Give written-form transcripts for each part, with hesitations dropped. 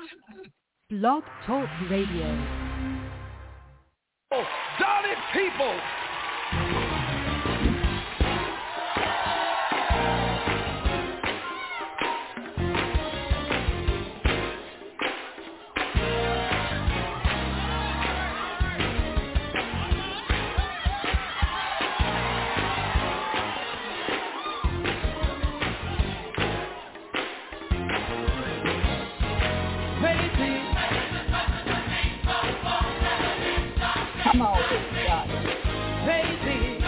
Blog Talk Radio. Darling people. Come on, God. Baby.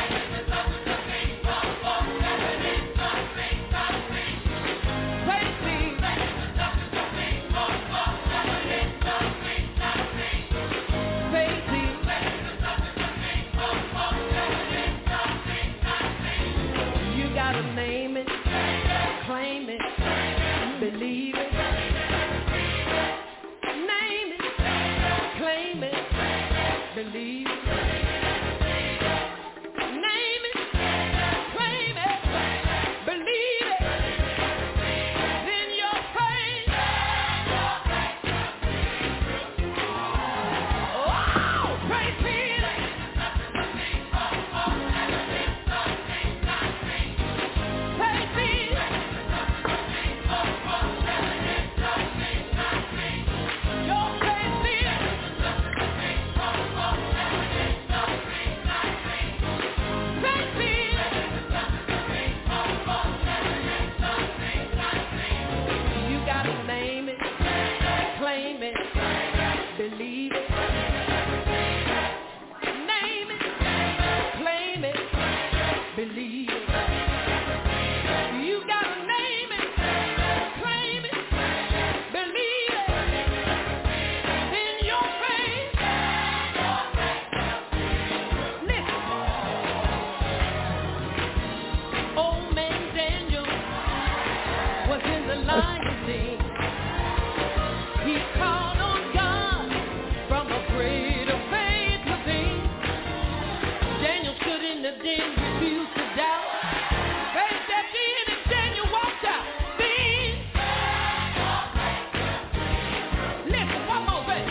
You gotta name it, claim it, believe it. Name it, claim it, believe it. Name it, claim it, believe it. Then your faith. Oh, praise Jesus. Praise Jesus. Your faith is. You gotta name it, claim it, believe it. Name it, claim it, believe it. You gotta name it, claim it, believe it. In your faith. Listen. Old man Daniel was in the lion's den. He called on God from a greater faith within. Daniel stood in the den, refused to doubt. Faith stepped in and Daniel walked out. Then, listen, one more thing.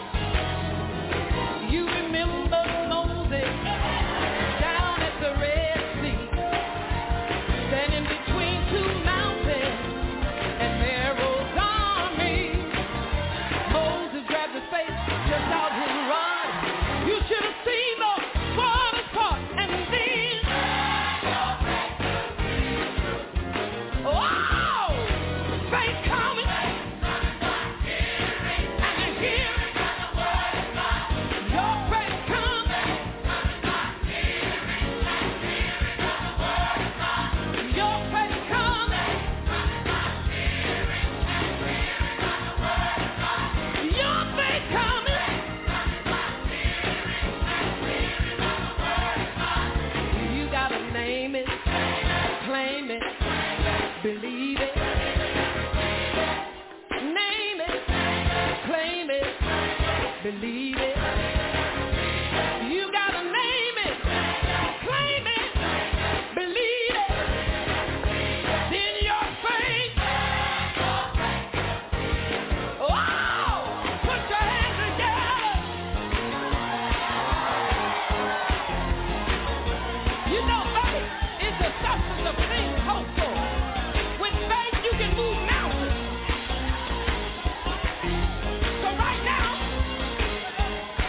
You remember Moses down at the Red Sea, standing between two mountains and Pharaoh's army. Moses grabbed his face, just out his rod. You should have seen the waters part, and then, oh, faith coming, and you hear it. Your faith coming, your faith coming, your faith coming. You gotta name it, claim it, believe it. Name it, claim it, believe it. You gotta name it, claim it, believe it. Then your faith. Oh, put your hands together. You know faith is the substance of things hoped for. With faith you can move mountains. So right now,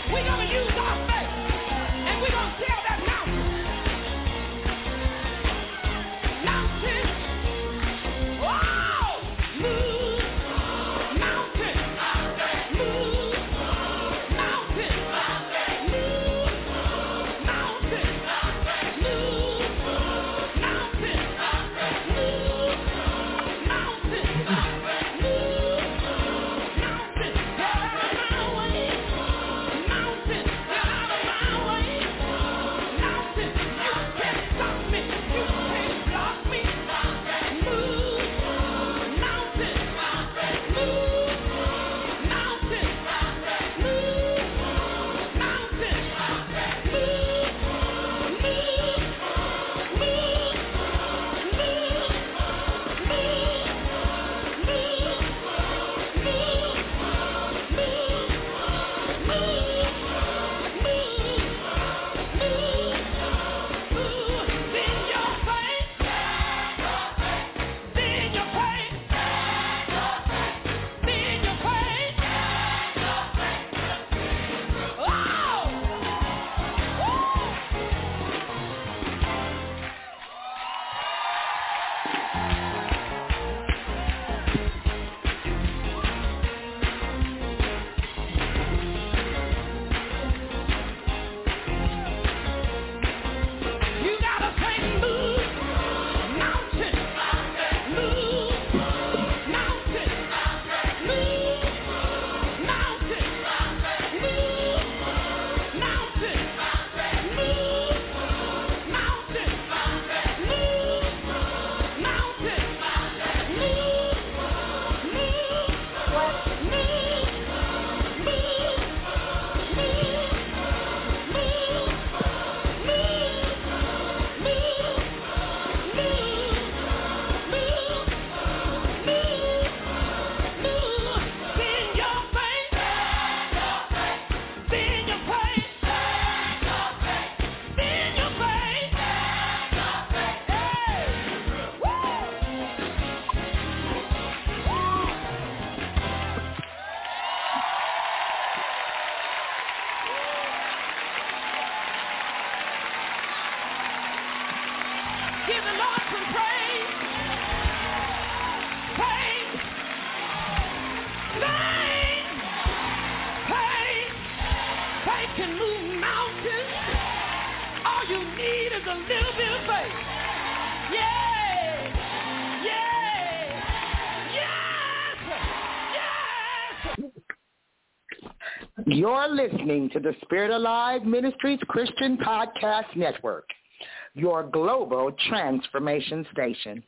You're listening to the Spirit Alive Ministries Christian Podcast Network, your global transformation station.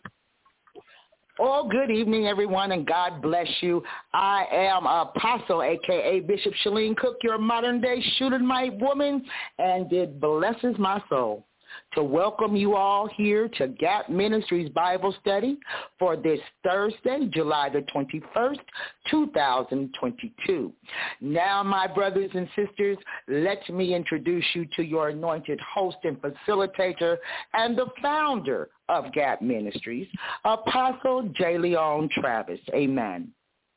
Oh, good evening, everyone, and God bless you. I am Apostle, a.k.a. Bishop Shalene Cook, your modern-day shooting might woman, and it blesses my soul to welcome you all here to Gap Ministries Bible Study for this Thursday, July the 21st, 2022. Now, my brothers and sisters, let me introduce you to your anointed host and facilitator and the founder of Gap Ministries, Apostle J. Leon Travis. Amen.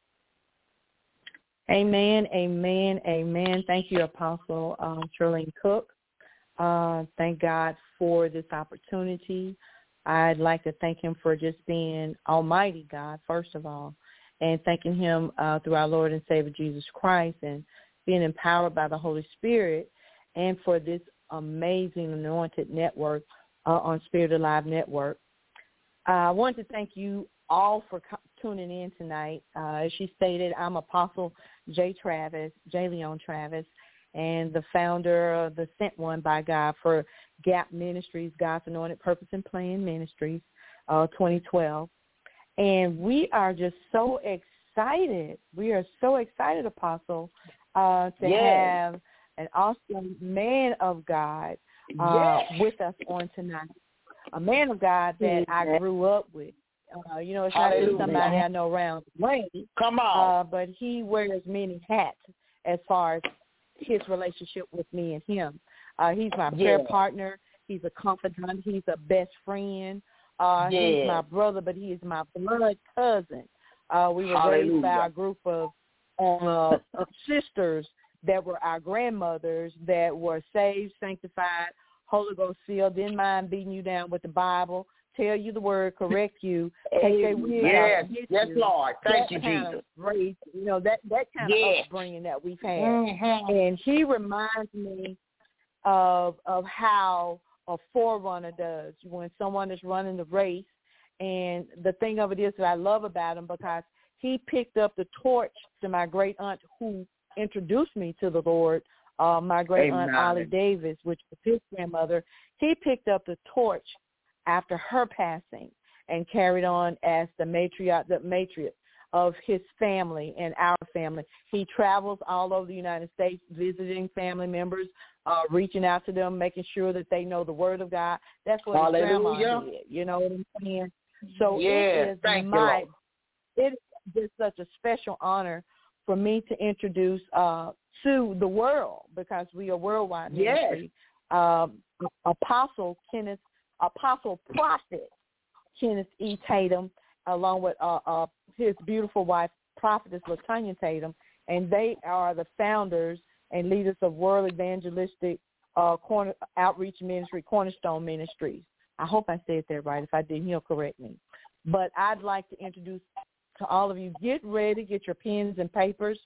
Amen, amen, amen. Thank you, Apostle Shalene Cook. Thank God for this opportunity. I'd like to thank him for just being Almighty God, first of all, and thanking him through our Lord and Savior Jesus Christ and being empowered by the Holy Spirit, and for this amazing anointed network on Spirit Alive Network. I want to thank you all for tuning in tonight. As she stated, I'm Apostle J. Leon Travis, and the founder of the Sent One by God for Gap Ministries, God's Anointed Purpose and Plan Ministries, 2012. And we are just so excited. We are so excited, Apostle, to have an awesome man of God with us on tonight. A man of God that I grew up with. It's not just somebody I know around the way. Come on. But he wears many hats as far as his relationship with me and him. He's my prayer partner. He's a confidant. He's a best friend. He's my brother, but he is my blood cousin. We were raised by a group of sisters that were our grandmothers that were saved, sanctified, Holy Ghost filled, didn't mind beating you down with the Bible, tell you the word, correct you, take their wig out. Yes, Lord. Thank you, Jesus. Race, that kind of upbringing that we've had. Mm-hmm. And he reminds me of how a forerunner does when someone is running the race. And the thing of it is that I love about him because he picked up the torch to my great aunt who introduced me to the Lord, my great aunt Ollie Davis, which was his grandmother. He picked up the torch after her passing and carried on as the matriarch of his family and our family. He travels all over the United States visiting family members, reaching out to them, making sure that they know the word of God. That's what his grandma did. You know what I'm saying? So it is just such a special honor for me to introduce to the world, because we are worldwide ministry, Apostle Prophet Kenneth E. Tatum, along with his beautiful wife, Prophetess LaTanya Tatum, and they are the founders and leaders of World Evangelistic Outreach Ministry, Cornerstone Ministries. I hope I said that right. If I didn't, he'll correct me. But I'd like to introduce to all of you, get ready, get your pens and papers.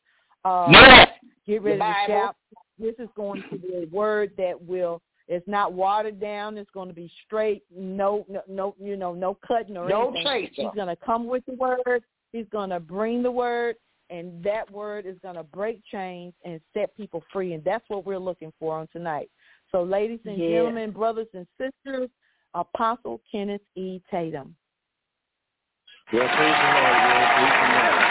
Get ready to shout. This is going to be a word that it's not watered down. It's going to be straight. No cutting or anything. Chaser. He's going to come with the word. He's going to bring the word, and that word is going to break chains and set people free. And that's what we're looking for on tonight. So, ladies and gentlemen, brothers and sisters, Apostle Kenneth E. Tatum. Well, praise the Lord. Praise the Lord.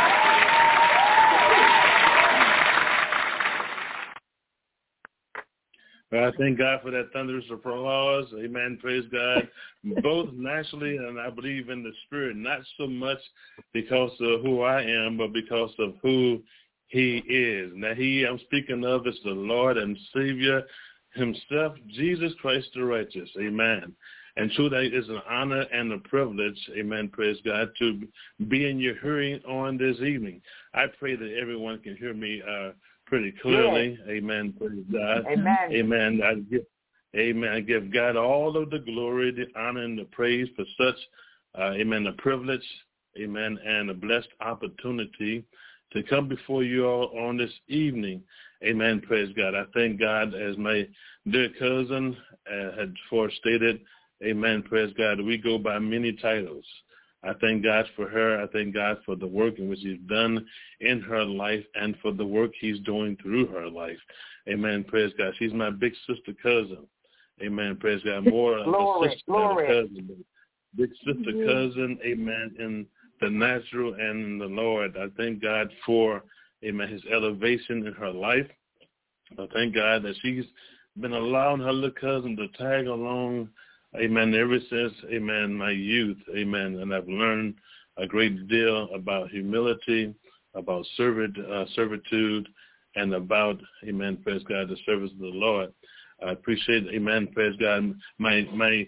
Well, I thank God for that thunderous applause. Amen. Praise God. Both naturally and I believe in the spirit, not so much because of who I am, but because of who he is. Now, I'm speaking of is the Lord and Savior himself, Jesus Christ the righteous. Amen. And truly, it is an honor and a privilege, amen, praise God, to be in your hearing on this evening. I pray that everyone can hear me pretty clearly. Yes. Amen, praise God. Amen. Amen. I give God all of the glory, the honor, and the praise for such, amen, a privilege, amen, and a blessed opportunity to come before you all on this evening. Amen, praise God. I thank God, as my dear cousin had forestated, amen, praise God, we go by many titles. I thank God for her. I thank God for the work in which he's done in her life and for the work he's doing through her life. Amen. Praise God. She's my big sister cousin. Amen. Praise God. More of a sister than a cousin. Big sister cousin. Amen. In the natural and in the Lord. I thank God for, amen, his elevation in her life. I thank God that she's been allowing her little cousin to tag along, amen, ever since, amen, my youth, amen. And I've learned a great deal about humility, about servitude, and about, amen, praise God, the service of the Lord. I appreciate, amen, praise God, my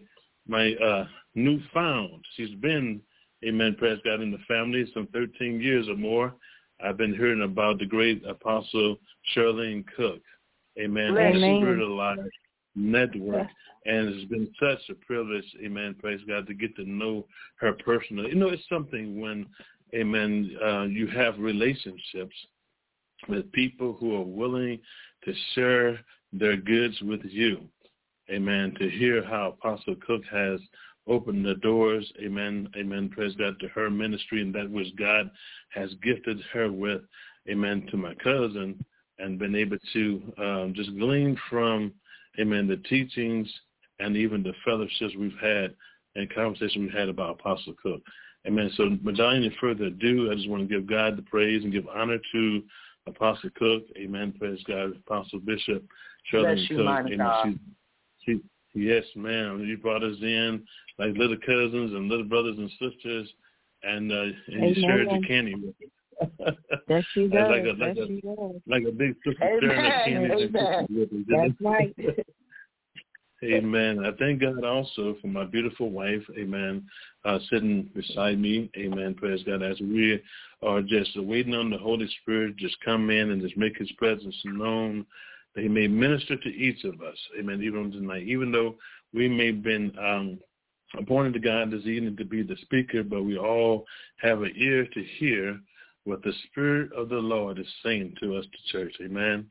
newfound, she's been, amen, praise God, in the family some 13 years or more. I've been hearing about the great Apostle Charlene Cook, amen, and the Spirit Alive Network. And it's been such a privilege, amen, praise God, to get to know her personally. You know, it's something when, amen, you have relationships with people who are willing to share their goods with you. Amen. To hear how Apostle Cook has opened the doors, amen, amen, praise God, to her ministry and that which God has gifted her with, amen, to my cousin, and been able to just glean from, amen, the teachings and even the fellowships we've had and conversations we've had about Apostle Cook. Amen. So without any further ado, I just want to give God the praise and give honor to Apostle Cook. Amen. Praise God. Apostle Bishop Charlene Cook. Amen. Yes, ma'am. You brought us in like little cousins and little brothers and sisters, and you shared your candy with us. Yes, she does. Like a big sister sharing her candy with us. That's right. Amen. I thank God also for my beautiful wife, amen, sitting beside me, amen, praise God, as we are just waiting on the Holy Spirit just come in and just make his presence known, that he may minister to each of us, amen, even tonight, even though we may have been appointed to God this evening to be the speaker, but we all have an ear to hear what the Spirit of the Lord is saying to us, to church, amen.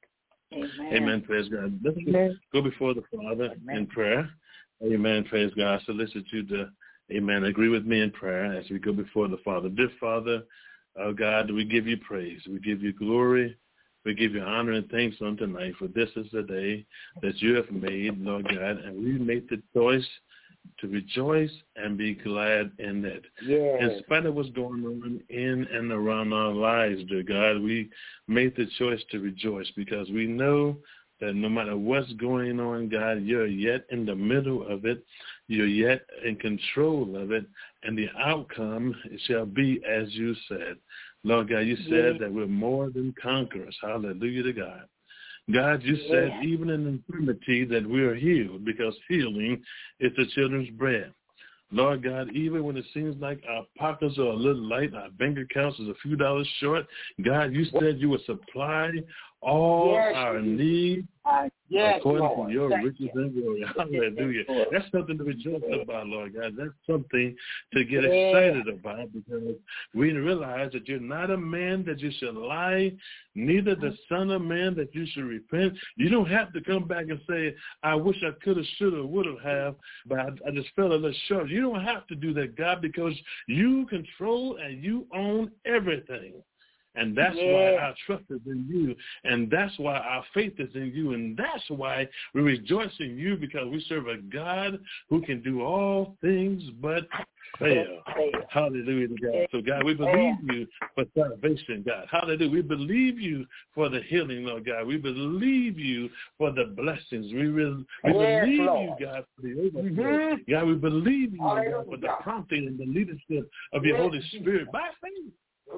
Amen. Amen. Praise God. Let's go before the Father in prayer. Amen. Praise God. Solicit you to, amen, agree with me in prayer as we go before the Father. Dear Father, oh God, we give you praise. We give you glory. We give you honor and thanks on tonight, for this is the day that you have made, Lord God, and we make the choice to rejoice and be glad in it. Yes. In spite of what's going on in and around our lives, dear God, we made the choice to rejoice because we know that no matter what's going on, God, you're yet in the middle of it. You're yet in control of it, and the outcome shall be as you said. Lord God, you said that we're more than conquerors. Hallelujah to God. God, you said even in infirmity that we are healed because healing is the children's bread. Lord God, even when it seems like our pockets are a little light, our bank accounts is a few dollars short, God, you said you would supply all our needs according to your riches and glory. Hallelujah. That's something to rejoice about, Lord God. That's something to get excited about because we realize that you're not a man that you should lie, neither the son of man that you should repent. You don't have to come back and say, I wish I could have, should have, would have, but I just fell a little short. You don't have to do that, God, because you control and you own everything. And that's why our trust is in you, and that's why our faith is in you, and that's why we rejoice in you, because we serve a God who can do all things but fail. Hallelujah to God. So, God, we believe you for salvation, God. Hallelujah. We believe you for the healing, Lord God. We believe you for the blessings. We believe you, God, for the overflow. God, we believe you, God, for the prompting and the leadership of your Holy Spirit by faith.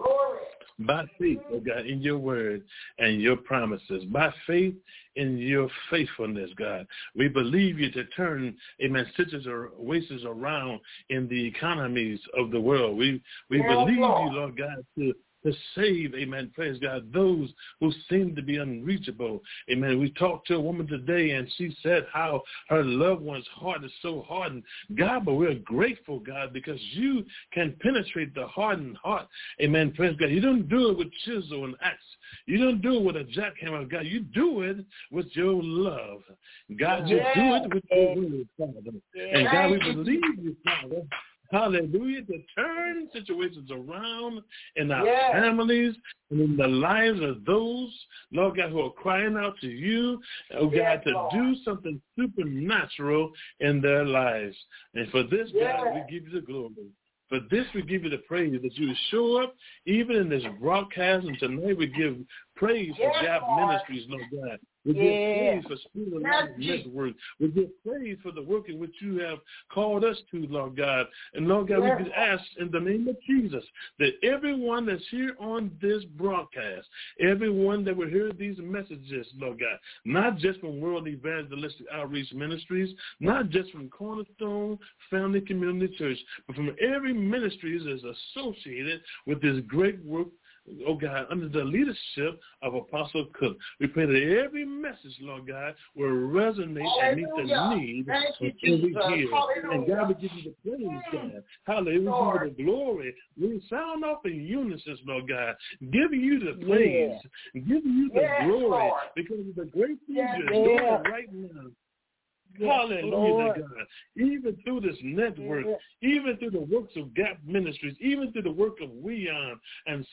By faith, oh God, in your word and your promises. By faith in your faithfulness, God. We believe you to turn, amen, situations around in the economies of the world. We believe you, Lord God, to save, amen, praise God, those who seem to be unreachable. Amen. We talked to a woman today, and she said how her loved one's heart is so hardened. God, but we're grateful, God, because you can penetrate the hardened heart. Amen, praise God. You don't do it with chisel and axe. You don't do it with a jackhammer, God. You do it with your love. God, you do it with your word, Father. And God, we believe you, Father. hallelujah, to turn situations around in our families and in the lives of those, Lord God, who are crying out to you, oh God, to do something supernatural in their lives. And for this, God, we give you the glory. For this, we give you the praise that you show up even in this broadcast. And tonight we give praise for Gap Ministries, Lord God. We give praise for Spirit of Life Network. We give praise for the work in which you have called us to, Lord God. And, Lord God, we can ask in the name of Jesus that everyone that's here on this broadcast, everyone that will hear these messages, Lord God, not just from World Evangelistic Outreach Ministries, not just from Cornerstone Family Community Church, but from every ministry that is associated with this great work, oh God, under the leadership of Apostle Cook. We pray that every message, Lord God, will resonate and meet the need of every hearer. And God, we give you the praise, God. Hallelujah. We give you the glory. We sound off in unison, Lord God, giving you the praise, giving you the glory, because of the great things you're doing right now. Hallelujah, God. Even through this network, even through the works of Gap Ministries, even through the work of WEON and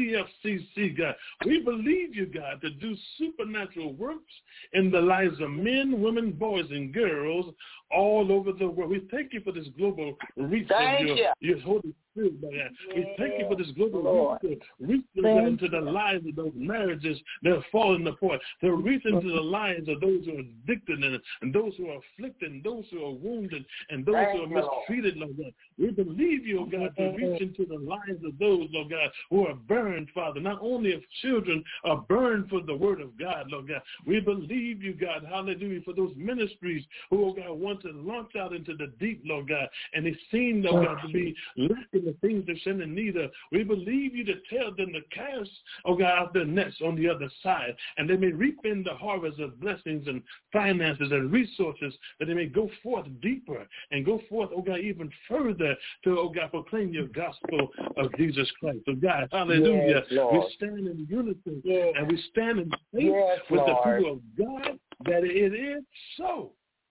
CFCC, God, we believe you, God, to do supernatural works in the lives of men, women, boys, and girls all over the world. We thank you for this global reach of your Holy Spirit, God. We thank you for this global reach into the lives of those marriages that are falling apart, to reach into the lives of those who are addicted and those who are afflicted, those who are wounded, and those who are mistreated, Lord God. We believe you, oh God, to reach into the lives of those, Lord God, who are burned, Father. Not only if children are burned for the word of God, Lord God. We believe you, God, hallelujah, for those ministries who, oh God, want to launch out into the deep, Lord God, and they seem, Lord God, to be lacking the things they're in need of. We believe you to tell them to cast, oh God, out their nets on the other side, and they may reap in the harvest of blessings and finances and resources, that they may go forth deeper and go forth, oh God, even further to, oh God, proclaim your gospel of Jesus Christ. So God, hallelujah, we stand in unity and we stand in faith with the people of God that it is so.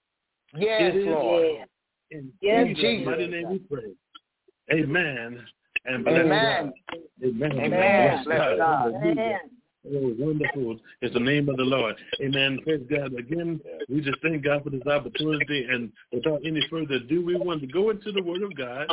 Yes, it is Lord. In Jesus' mighty name we pray. Amen. And bless God. Amen. Amen. Bless God. Amen. Oh, wonderful is the name of the Lord. Amen. Praise God. Again, we just thank God for this opportunity. And without any further ado, we want to go into the Word of God.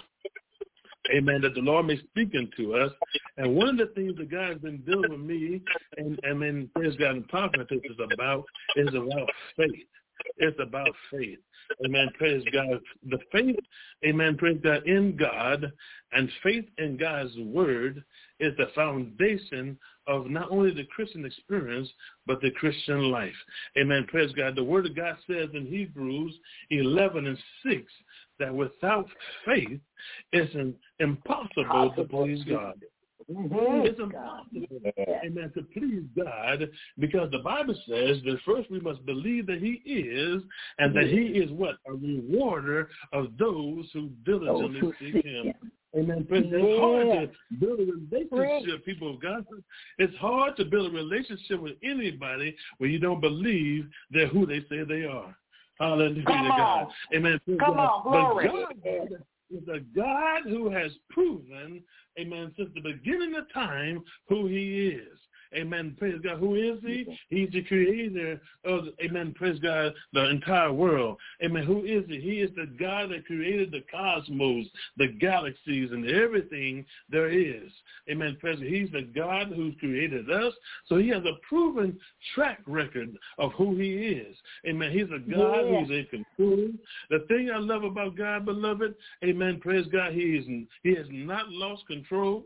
Amen. That the Lord may speak into us. And one of the things that God has been dealing with me, and then praise God, and talking to us is about faith. It's about faith. Amen. Praise God. The faith, amen, praise God, in God and faith in God's word is the foundation of not only the Christian experience, but the Christian life. Amen. Praise God. The word of God says in Hebrews 11:6 that without faith, it's impossible to please God. It's impossible, amen, to please God, because the Bible says that first we must believe that he is, and that he is what? A rewarder of those who diligently seek him. Amen. It's hard to build a relationship, people of God. It's hard to build a relationship with anybody when you don't believe they're who they say they are. Hallelujah, God. Amen. Come on, glory. But God is a God who has proven, amen, since the beginning of time who he is. Amen. Praise God. Who is he? He's the creator of, amen, praise God, the entire world. Amen. Who is he? He is the God that created the cosmos, the galaxies, and everything there is. Amen. Praise God. He's the God who created us. So he has a proven track record of who he is. Amen. He's a God who's in control. The thing I love about God, beloved, amen, praise God, he has not lost control.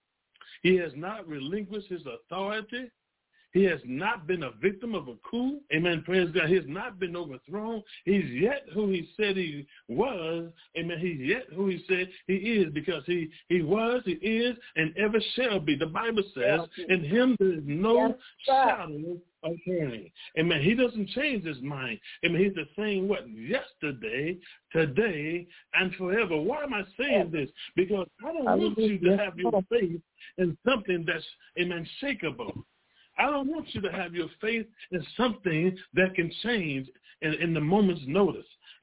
He has not relinquished his authority. He has not been a victim of a coup. Amen. Praise God. He has not been overthrown. He's yet who he said he was. Amen. He's yet who he said he is, because he was, he is, and ever shall be. The Bible says in him there is no shadow of turning. Amen. He doesn't change his mind. Amen. He's the same yesterday, today, and forever. Why am I saying this? Because I don't want you to have your faith in something that's, amen, shakeable. I don't want you to have your faith in something that can change in the moment's notice.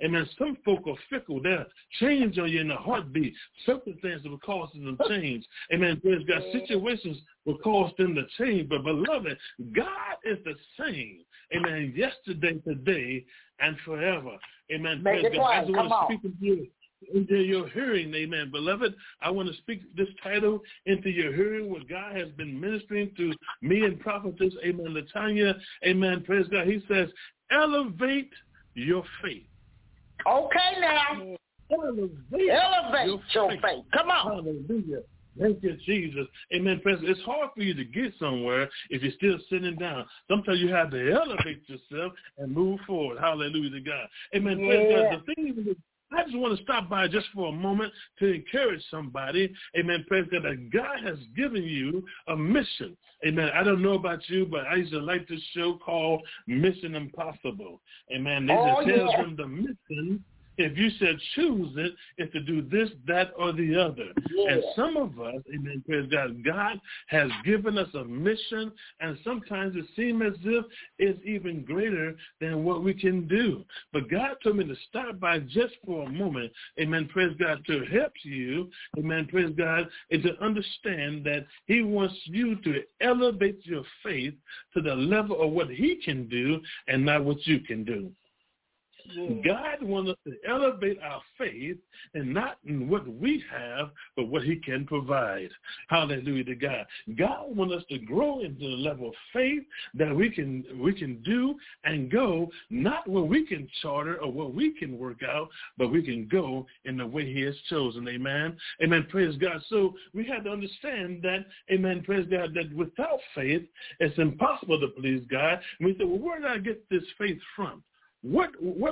Amen. Some folk are fickle. They'll change on you in a heartbeat. Circumstances will cause them to change. Amen. Praise God. Situations will cause them to change. But, beloved, God is the same. Amen. Yesterday, today, and forever. Amen. Praise God. I just want to speak to you into your hearing, amen. Beloved, I want to speak this title into your hearing, what God has been ministering to me and prophetess, amen, Latanya, amen, praise God. He says, elevate your faith. Okay now. Elevate your faith. Come on. Hallelujah. Thank you, Jesus. Amen. President. It's hard for you to get somewhere if you're still sitting down. Sometimes you have to elevate yourself and move forward. Hallelujah to God. Amen. Yeah. The thing is, I just want to stop by just for a moment to encourage somebody, amen, President, that God has given you a mission. Amen. I don't know about you, but I used to like this show called Mission Impossible. Amen. They just tell them the mission. If you said choose it, it's to do this, that, or the other. Yeah. And some of us, amen, praise God, God has given us a mission, and sometimes it seems as if it's even greater than what we can do. But God told me to stop by just for a moment, amen, praise God, to help you, amen, praise God, and to understand that he wants you to elevate your faith to the level of what he can do and not what you can do. God wants us to elevate our faith and not in what we have, but what he can provide. Hallelujah to God. God wants us to grow into the level of faith that we can do and go, not what we can charter or what we can work out, but we can go in the way he has chosen. Amen. Amen. Praise God. So we have to understand that, amen, praise God, that without faith, it's impossible to please God. And we say, well, where did I get this faith from? What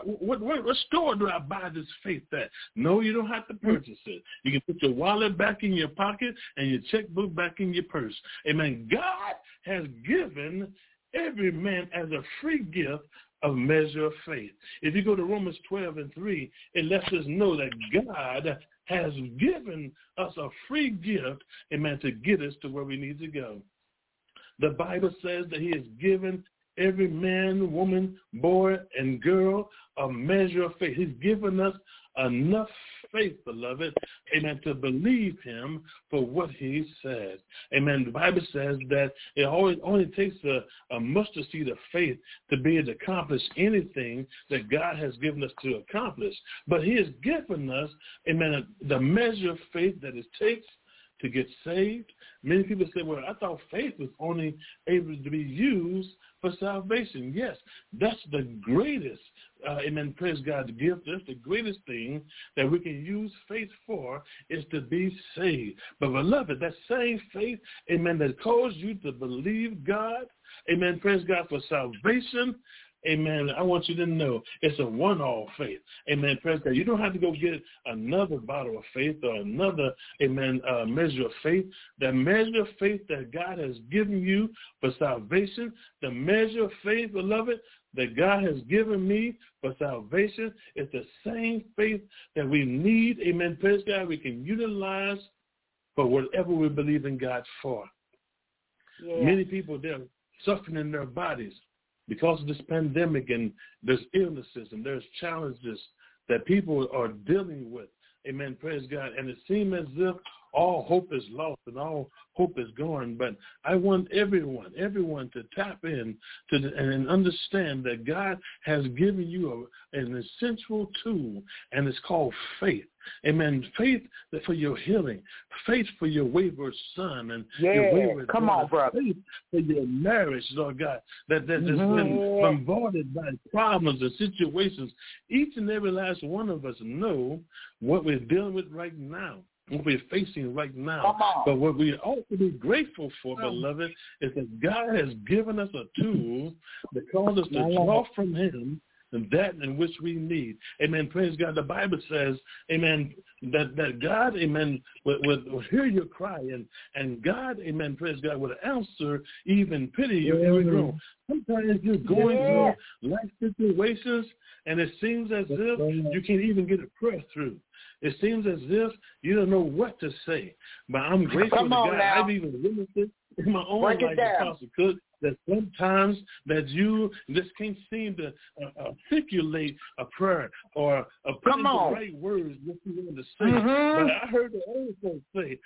store do I buy this faith at? No, you don't have to purchase it. You can put your wallet back in your pocket and your checkbook back in your purse. Amen. God has given every man as a free gift a measure of faith. If you go to Romans 12:3, it lets us know that God has given us a free gift, amen, to get us to where we need to go. The Bible says that he has given every man, woman, boy, and girl a measure of faith. He's given us enough faith, beloved, amen, to believe him for what he says. Amen. The Bible says that it only takes a mustard seed of faith to be able to accomplish anything that God has given us to accomplish. But he has given us, amen, the measure of faith that it takes to get saved. Many people say, well, I thought faith was only able to be used for salvation. Yes, that's the greatest, amen, praise God, gift. That's the greatest thing that we can use faith for is to be saved. But beloved, that same faith, amen, that calls you to believe God, amen, praise God, for salvation, amen, I want you to know it's a one-all faith. Amen. Praise God. You don't have to go get another bottle of faith or another, amen, measure of faith. The measure of faith that God has given you for salvation, the measure of faith, beloved, that God has given me for salvation is the same faith that we need, amen, praise God, we can utilize for whatever we believe in God for. Yeah. Many people, they're suffering in their bodies because of this pandemic, and there's illnesses and there's challenges that people are dealing with. Amen. Praise God. And it seems as if all hope is lost and all hope is gone. But I want everyone to tap in and understand that God has given you an essential tool, and it's called faith. Amen. Faith for your healing, faith for your wayward son and your wayward daughter. Come on, brother. Faith for your marriage, Lord God, that's been bombarded by problems and situations. Each and every last one of us know what we're dealing with right now, what we're facing right now. But what we ought to be grateful for, beloved, is that God has given us a tool that calls us to draw from him and that in which we need. Amen. Praise God. The Bible says, amen, that God, amen, will hear your cry, and God, amen, praise God, will answer, even pity you every groan. Sometimes you're going through life situations, and it seems as if you can't even get a prayer through. It seems as if you don't know what to say. But I'm grateful to God. I've even witnessed it in my own life, Apostle Cook. that sometimes that you just can't seem to articulate a prayer or put in the right words what you want to say. But I heard the old folks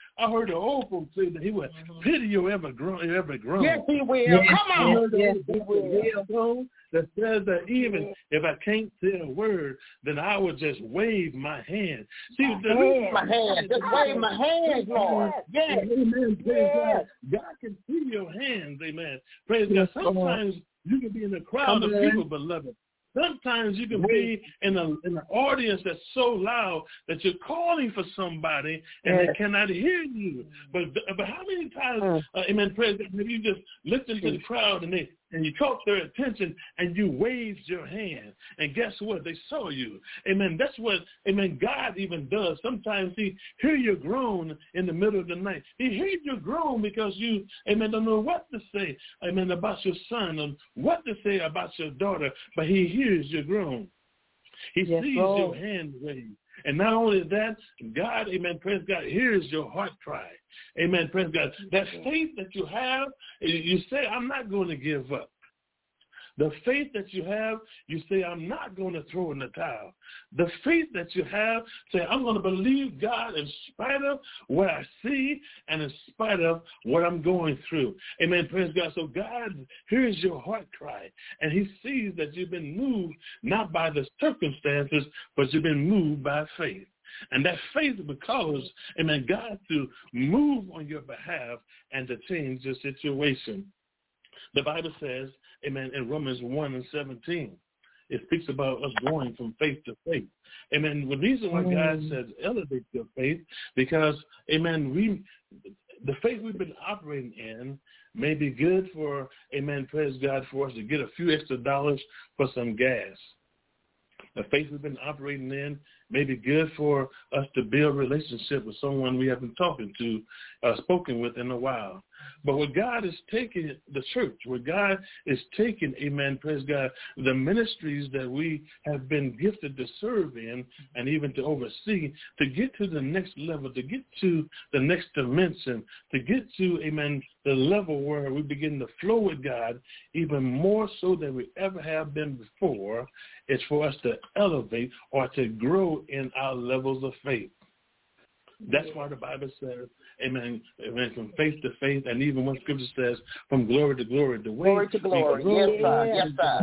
say that he would pity your every groan. Yes, he will. Come on. Yes, he will. That says that even if I can't say a word, then I would just wave my hand. See, wave my hand. Just wave my hands, Lord. Yes. Amen. Praise God. God can see your hands. Amen. Praise God. Sometimes you can be in a crowd of people, beloved. Sometimes you can be in an audience that's so loud that you're calling for somebody and they cannot hear you. But how many times, amen, praise God, maybe you just listen to the crowd and you caught their attention and you waved your hand. And guess what? They saw you. Amen. That's what, amen, God even does. Sometimes he hear your groan in the middle of the night. He hears your groan because you, amen, don't know what to say, amen, about your son and what to say about your daughter, but he hears your groan. He sees your hand wave. And not only that, God, amen, praise God, hears your heart cry. Amen, praise God. That faith that you have, you say, I'm not going to give up. The faith that you have, you say, I'm not going to throw in the towel. The faith that you have, say, I'm going to believe God in spite of what I see and in spite of what I'm going through. Amen, praise God. So God hears your heart cry, and he sees that you've been moved not by the circumstances, but you've been moved by faith. And that faith will cause, amen, God to move on your behalf and to change your situation. The Bible says, amen, in Romans 1:17, it speaks about us going from faith to faith. Amen. The reason why God says elevate your faith, because, amen, the faith we've been operating in may be good for, amen, praise God, for us to get a few extra dollars for some gas. The faith we've been operating in may be good for us to build a relationship with someone we haven't spoken with in a while. But what God is taking, the church, what God is taking, amen, praise God, the ministries that we have been gifted to serve in and even to oversee, to get to the next level, to get to the next dimension, to get to, amen, the level where we begin to flow with God even more so than we ever have been before, is for us to elevate or to grow in our levels of faith. That's why the Bible says, amen, from faith to faith, and even when Scripture says, from glory to glory. The way glory to glory. Yes, sir.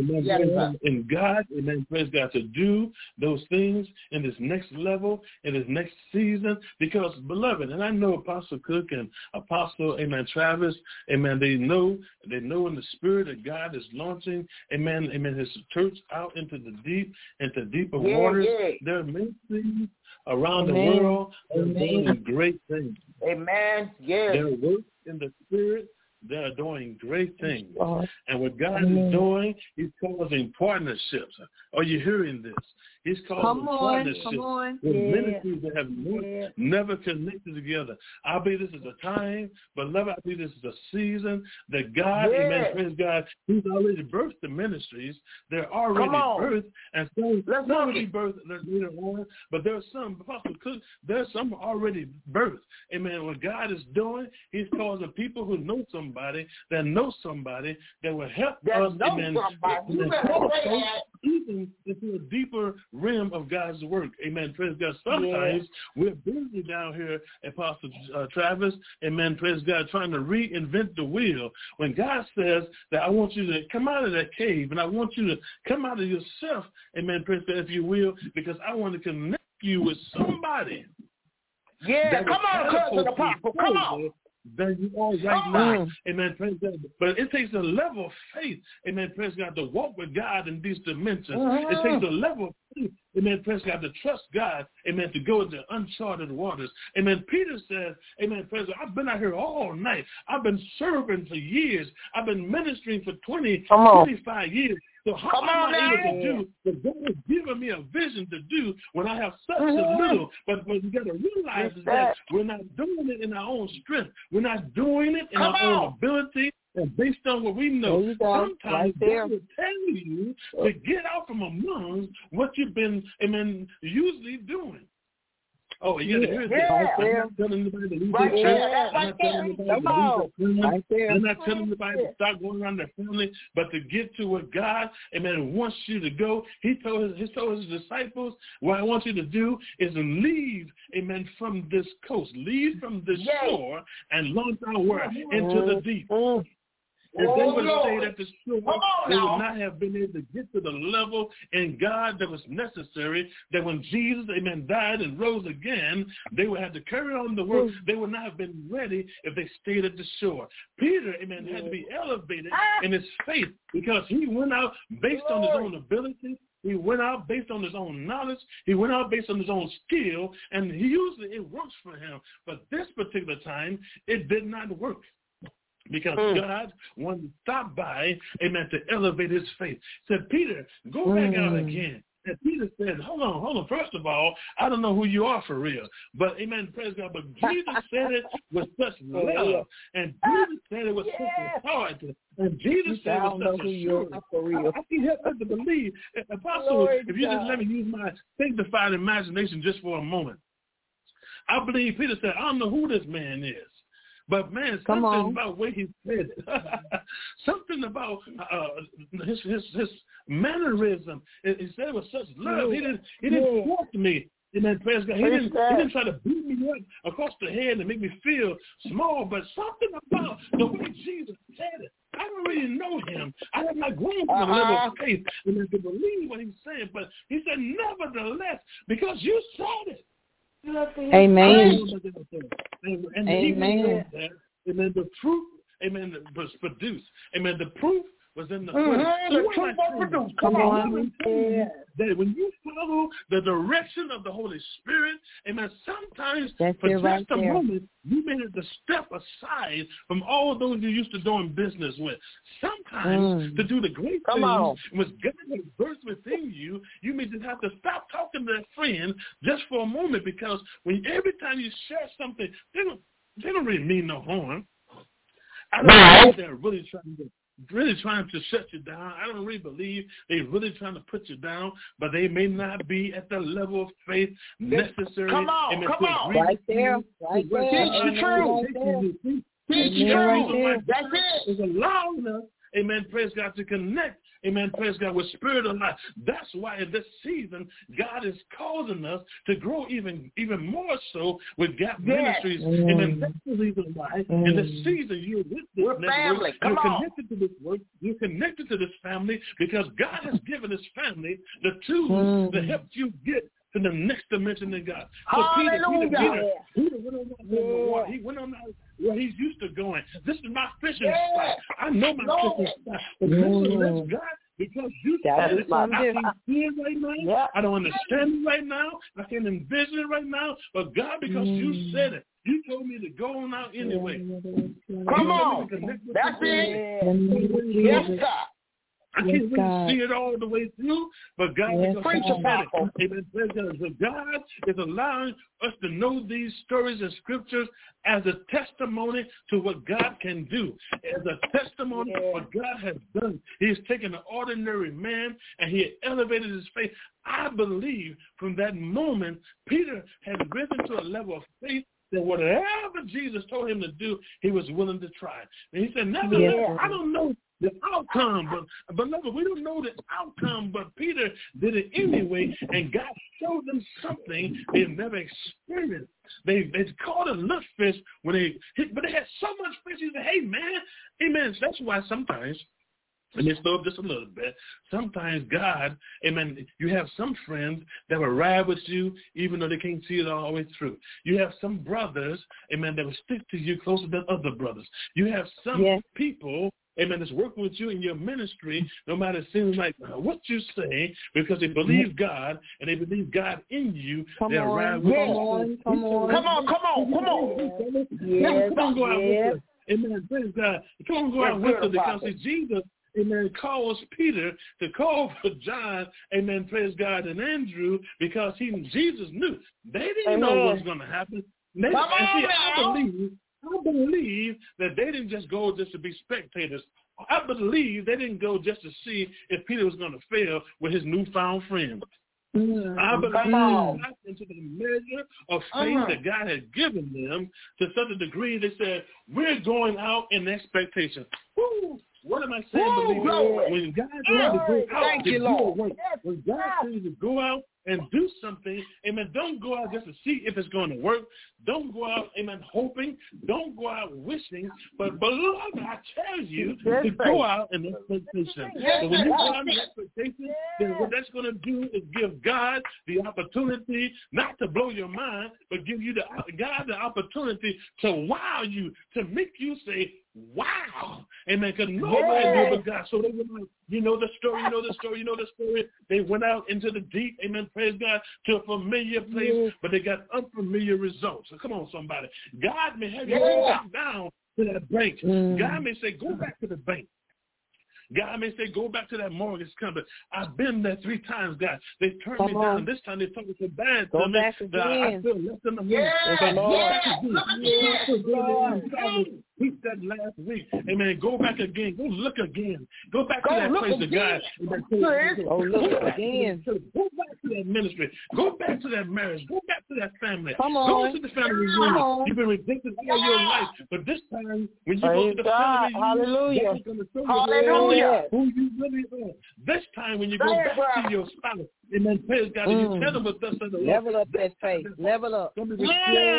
In God, amen, praise God, to do those things in this next level, in this next season, because, beloved, and I know Apostle Cook and Apostle, amen, Travis, amen, they know in the spirit that God is launching, amen, his church out into the deep, into deeper waters. There are many things around the world that are doing great things. Amen. Yes. They're working in the spirit. They're doing great things. And what God is doing, he's causing partnerships. Are you hearing this? He's causing partnerships with ministries that have never connected together. I believe this is a time, but love, I believe this is a season that God, amen, praise God, he's already birthed the ministries. They're already birthed, and some will be birthed later on, but there's some, Apostle Cook, there's some already birthed. Amen. What God is doing, he's causing people who know somebody that will help us, amen, even into a deeper realm of God's work. Amen. Praise God. Sometimes we're busy down here, Apostle Travis, amen, praise God, trying to reinvent the wheel. When God says that I want you to come out of that cave and I want you to come out of yourself, amen, praise God, if you will, because I want to connect you with somebody. Yeah, come on, cousin Apostle, come on. Than you are right now. Amen. Praise God. But it takes a level of faith, amen, praise God, to walk with God in these dimensions. It takes a level of faith, amen, praise God, to trust God, amen, to go into uncharted waters. Amen. Peter said, amen, praise God, I've been out here all night. I've been serving for years. I've been ministering for 25 years. So how am I able to do what God has given me a vision to do when I have such a little? But what we got to realize is that we're not doing it in our own strength. We're not doing it in our own ability and based on what we know. Sometimes God will tell you to get out from among what you've been, amen, usually doing. Oh, you got to hear this. I'm not telling anybody to leave their church. I'm not telling anybody to leave their family. I'm not telling anybody to stop going around their family, but to get to where God, amen, wants you to go. He told his disciples, what I want you to do is leave, amen, from this coast. Leave from this shore and launch our word into the deep. If they would have stayed at the shore, they would not have been able to get to the level in God that was necessary, that when Jesus, amen, died and rose again, they would have to carry on the work. They would not have been ready if they stayed at the shore. Peter, amen, had to be elevated in his faith because he went out based on his own ability. He went out based on his own knowledge. He went out based on his own skill, and usually it works for him. But this particular time, it did not work. Because God wanted to stop by, amen, to elevate his faith. Said, Peter, go back out again. And Peter said, hold on. First of all, I don't know who you are for real. But, amen, praise God. But Jesus said it with such love. And Jesus said it with such authority. And Jesus said it with such assurance. I can't help but to believe. Apostle, Lord, if you just let me use my sanctified imagination just for a moment. I believe Peter said, I don't know who this man is. But, man, something about the way he said it, something about his mannerism. He said it with such love. He didn't force me. Amen, praise God. He didn't try to beat me up across the head and make me feel small, but something about the way Jesus said it. I don't really know him. I have not grown to the level of faith and to believe what he's saying. But he said, nevertheless, because you said it. Amen. And amen. Amen. The proof, amen, was produced. Amen. The proof was in the pudding. So the truth was produced. Come on. That when you follow the direction of the Holy Spirit, amen, sometimes for just a moment, you may have to step aside from all those you used to doing business with. Sometimes to do the great things, which God has birthed within you, you may just have to stop talking to that friend just for a moment, because when every time you share something, they don't really mean no harm. I don't know if they're really trying to shut you down. I don't really believe they're really trying to put you down, but they may not be at the level of faith necessary. Come on. Right there. Teach the truth. Teach the truth. That's it. It's allowing us, amen, praise God, to connect, amen, praise God, with spirit of life. That's why in this season, God is causing us to grow even more so with Gap Ministries. Amen. That's the reason why in this season you're with this network. You're connected to this work. You're connected to this family because God has given this family the tools to help you get to the next dimension in God. So Peter went on he went on where he's used to going. This is my fishing spot. I know my fishing spot. But that's God, because you said it. I can't see it right now. I don't understand it right now. I can't envision it right now. But God, because you said it, you told me to go on out anyway. Come on. That's it. Yes, God. I can't really see it all the way through, but God is God is allowing us to know these stories and scriptures as a testimony to what God can do, as a testimony of what God has done. He's taken an ordinary man and he elevated his faith. I believe from that moment, Peter had risen to a level of faith that whatever Jesus told him to do, he was willing to try. And he said, nevertheless, I don't know the outcome, but we don't know the outcome, but Peter did it anyway, and God showed them something they've never experienced. They caught a little fish when but they had so much fish. He said, hey, man, amen. That's why sometimes, let me slow up just a little bit. Sometimes God, amen, you have some friends that will ride with you even though they can't see it all the way through. You have some brothers, amen, that will stick to you closer than other brothers. You have some people, amen, that's working with you in your ministry, no matter it seems like what you say, because they believe God and they believe God in you. They'll ride with you. Come on. Yes. Come on, go out with us. Amen. Praise God. Come on, go out with us, because Jesus, amen, calls Peter to call for John, amen, praise God, and Andrew, because Jesus knew. They didn't know what was going to happen. I believe that they didn't just go just to be spectators. I believe they didn't go just to see if Peter was going to fail with his newfound friend. I believe into the measure of faith that God has given them to such a degree they said, we're going out in expectation. Woo! What am I saying, believer? When God tells you to go out to do a work, when God tells you to go out and do something, amen, don't go out just to see if it's going to work. Don't go out, amen, hoping. Don't go out wishing. But, beloved, I tell you to go out in expectation. And when you go out in expectation, then what that's going to do is give God the opportunity not to blow your mind, but give you God the opportunity to wow you, to make you say, wow. Amen. Because nobody knew but God. So they went out, you know the story. They went out into the deep, amen, praise God, to a familiar place, but they got unfamiliar results. So come on, somebody. God may have you go back down to that bank. God may say, go back to the bank. God may say, go back to that mortgage company. I've been there 3 times, God. They turned me down. This time they told me so bad to me that I feel less than a minute. He said last week, amen, go back again. Go look again. Go back to that place of God. Go look again. Go back to that ministry. Go back to that marriage. Go back to that family. Go to the family reunion. You've been rejected all your life. But this time, when you go to the family reunion, God's going to show you who you really are. This time, when you go back to your spouse, amen, praise God, and you tell them what thus said the Lord. Level up that faith. Level up. When this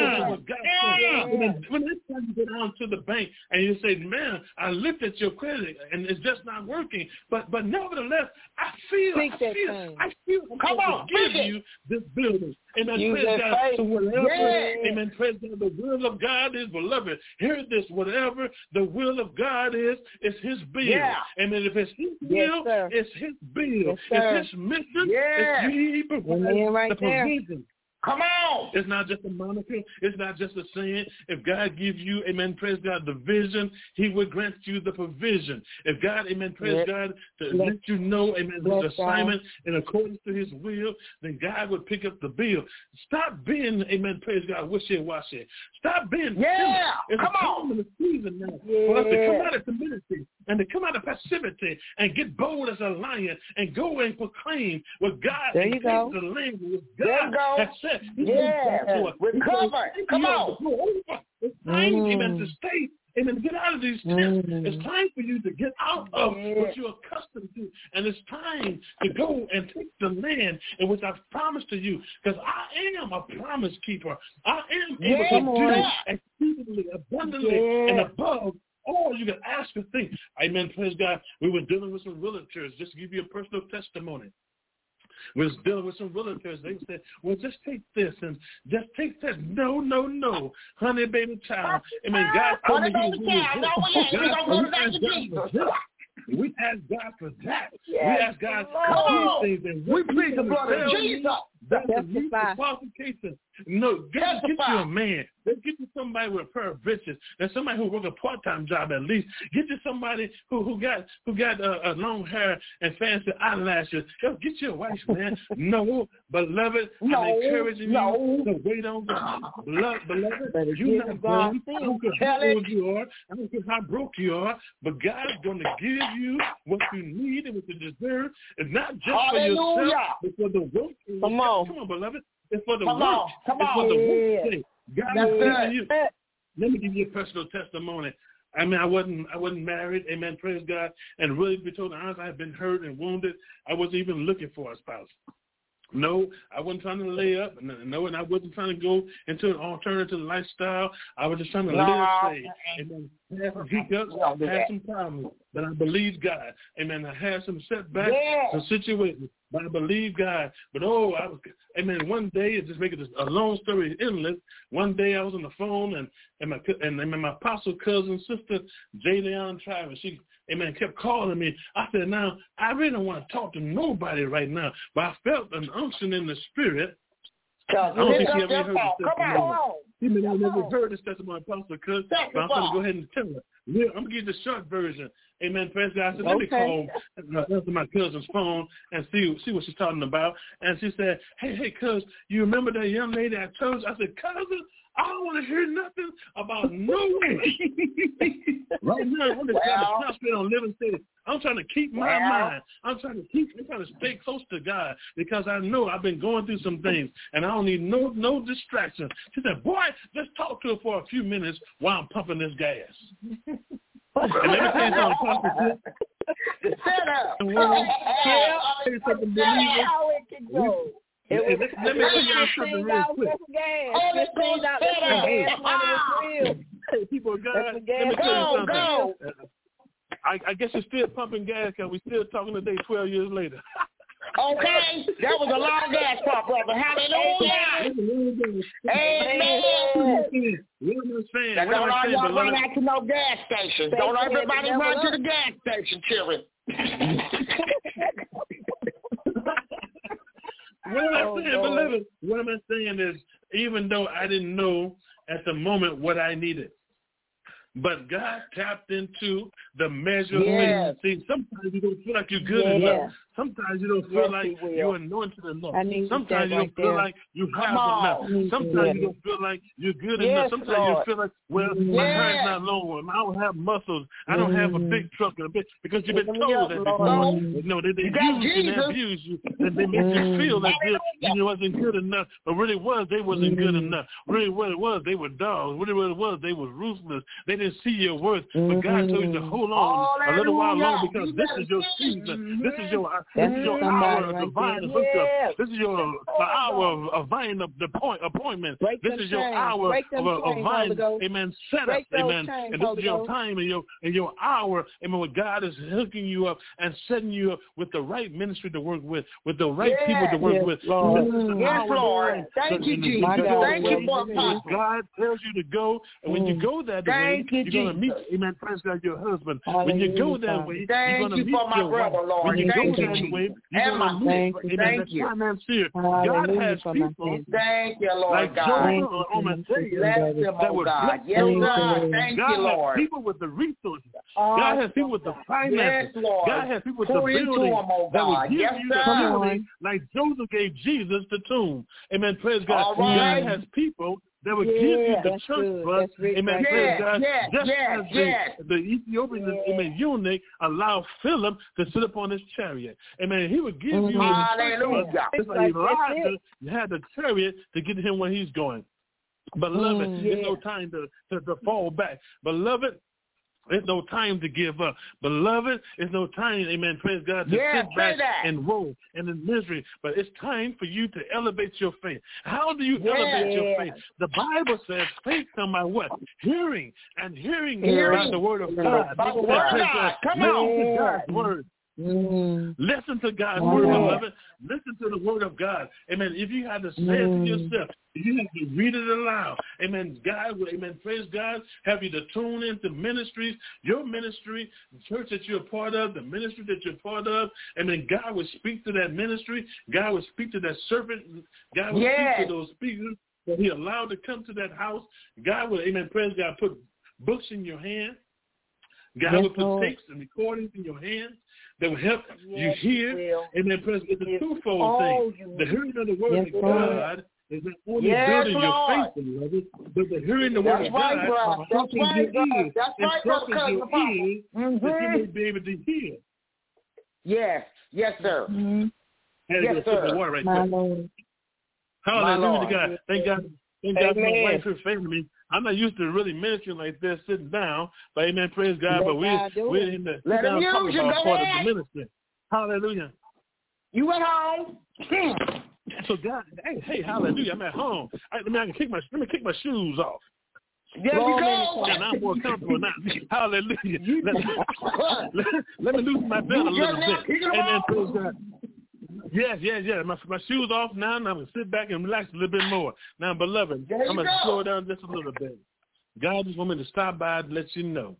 time you go down to the bank and you say, man, I looked at your credit and it's just not working. But nevertheless, I feel I'm supposed to give you this building. Amen. Praise God. So whatever, amen, praise God, the will of God is, beloved, hear this, whatever the will of God is, it's his bill. Yeah. Amen. If it's his will, it's his bill. It's his mission, it's he provides the provision. Come on. It's not just a moniker. It's not just a saying. If God gives you, amen, praise God, the vision, he will grant you the provision. If God, amen, praise God, to let you know, amen, his assignment in accordance to his will, then God will pick up the bill. Stop being, amen, praise God, wishy-washy. Stop being it's come on. In the season now for us to come out of timidity and to come out of passivity and get bold as a lion and go and proclaim what God has given the language. God has said. Recover. Come on. It's time, amen, to stay, amen, to get out of these tents. It's time for you to get out of what you're accustomed to. And it's time to go and take the land in which I've promised to you. Because I am a promise keeper. I am able to do exceedingly, abundantly, and above all you can ask or think. Amen, praise God. We were dealing with some realtors. Just to give you a personal testimony. We was dealing with some realtors. They said, well, just take this and just take that. No. Honey, baby, child. I mean, God told me we ask God for that. We ask God for these things. And we plead the blood of Jesus. That's the qualification. No, get you a man. Get you somebody with a pair of britches. And somebody who work a part-time job at least. Get you somebody who got a long hair and fancy eyelashes. Get you a wife, man. No, beloved, I'm encouraging you to wait on God. Beloved, you're not going. I don't care how old you are. I don't care how broke you are. But God is going to give you what you need and what you deserve. It's not just for yourself, but for the work. Come on, beloved. It's for the work. It's for the work. God is giving you. Let me give you a personal testimony. I mean, I wasn't married. Amen. Praise God. And really, to be told the honest, I had been hurt and wounded. I wasn't even looking for a spouse. No, I wasn't trying to lay up. No, and I wasn't trying to go into an alternative lifestyle. I was just trying to live safe. Amen. Have some hiccups, had some problems, but I believe God. Amen. I had some setbacks, some situations, but I believe God. But amen. One day, just making this a long story endless. One day I was on the phone and my apostle cousin sister Jayleon Travis, she kept calling me. I said, now I really don't want to talk to nobody right now, but I felt an unction in the spirit. I don't think she ever heard this testimony. She may have never heard this testimony, Apostle Cook, but I'm going to go ahead and tell her. I'm going to give the short version. Amen. Praise God. I said, let me call answer my cousin's phone and see what she's talking about. And she said, hey, cuz, you remember that young lady I told you? I said, cousin, I don't want to hear nothing about no way. Right now, I'm just trying to concentrate on living steady. I'm trying to keep my mind. I'm trying to stay close to God because I know I've been going through some things and I don't need no distraction. She said, boy, just talk to her for a few minutes while I'm pumping this gas. And let me tell you something, Pastor. Shut up. Let me tell you something, believer. Let me tell you something real quick. Hey, people of God, let me tell you something. I guess you're still pumping gas because we're still talking today 12 years later. Okay, that was a long gas pump, brother. Hallelujah. Amen. What am I saying? Now, don't all y'all run out to no gas stations. Don't everybody run to the gas station, children. What am I saying is, even though I didn't know at the moment what I needed, but God tapped into the measure of faith. See, sometimes you don't feel like you're good enough. Sometimes you don't feel like you're anointed enough. Sometimes you don't feel like you have enough. Sometimes you don't feel like you're good enough. Sometimes you feel like, well, my hand's not long. I don't have muscles. I don't have a big truck. Because you've been told that before. No, they use you and abuse you. And they make you feel like you wasn't good enough. But really they wasn't good enough. Really what it was, they were dogs. Really what it was, they were ruthless. They didn't see your worth. But God told you to hold on a little while longer because this is your season. This is your hour of divine hookup. This is your hour of divine appointment. This is your hour of divine, amen, setup, amen. And this is your time and your hour, amen, where God is hooking you up and setting you up with the right ministry to work with the right people to work with. Yes, Lord. Thank you, Jesus. Thank you for God tells you to go, and when you go that way, you're going to meet, amen, praise God, your husband. When you go that way, you're going to meet your wife. When you go that way, you're going to meet, amen, the financier. God has people like Joseph or Omathea that would bless your life. God has people with the resources. God has people with the finances. God has people with the building that will give you the building like Joseph gave Jesus the tomb. Amen, praise God. God has people that would give you the church bus, amen, praise God, just as the Ethiopian, amen, eunuch allowed Philip to sit upon his chariot. Amen, he would give you the church bus, just like Elijah had the chariot to get him where he's going. Beloved, it's no time to fall back. Beloved, it's no time to give up. Beloved, it's no time, amen, praise God, to sit back and woe and in misery. But it's time for you to elevate your faith. How do you elevate your faith? The Bible says faith comes by what? Hearing, and hearing by the word of God. Come on. God's word. Listen to God's word, beloved. Listen to the word of God. Amen. If you had to say it to yourself, you have to read it aloud. Amen. God will, amen, praise God, have you to tune into ministries, your ministry, the church that you're a part of, the ministry that you're part of. Amen. God will speak to that ministry. God will speak to that servant. God will speak to those speakers that he allowed to come to that house. God will, amen, praise God, put books in your hand. God will put tapes and recordings in your hands that will help you hear. Amen. It's a twofold thing. The hearing of the word of God is not only building your faith, beloved, but the hearing the word of God helping your ears and helping your ears that you may be able to hear. Yes, sir. Yes, sir. Right, hallelujah to God. Thank God for my wife and family. I'm not used to really ministering like this, sitting down, but amen, praise God. But we're in the sit-down talking about part of the ministry. Hallelujah. You at home? So God, hey, hallelujah, I'm at home. Let me kick my shoes off. There you go. And I'm more comfortable now. Hallelujah. Let me loosen my belt a little bit. Amen, praise God. Yes. My shoes off now, and I'm going to sit back and relax a little bit more. Now, beloved, I'm going to slow it down just a little bit. God just want me to stop by and let you know.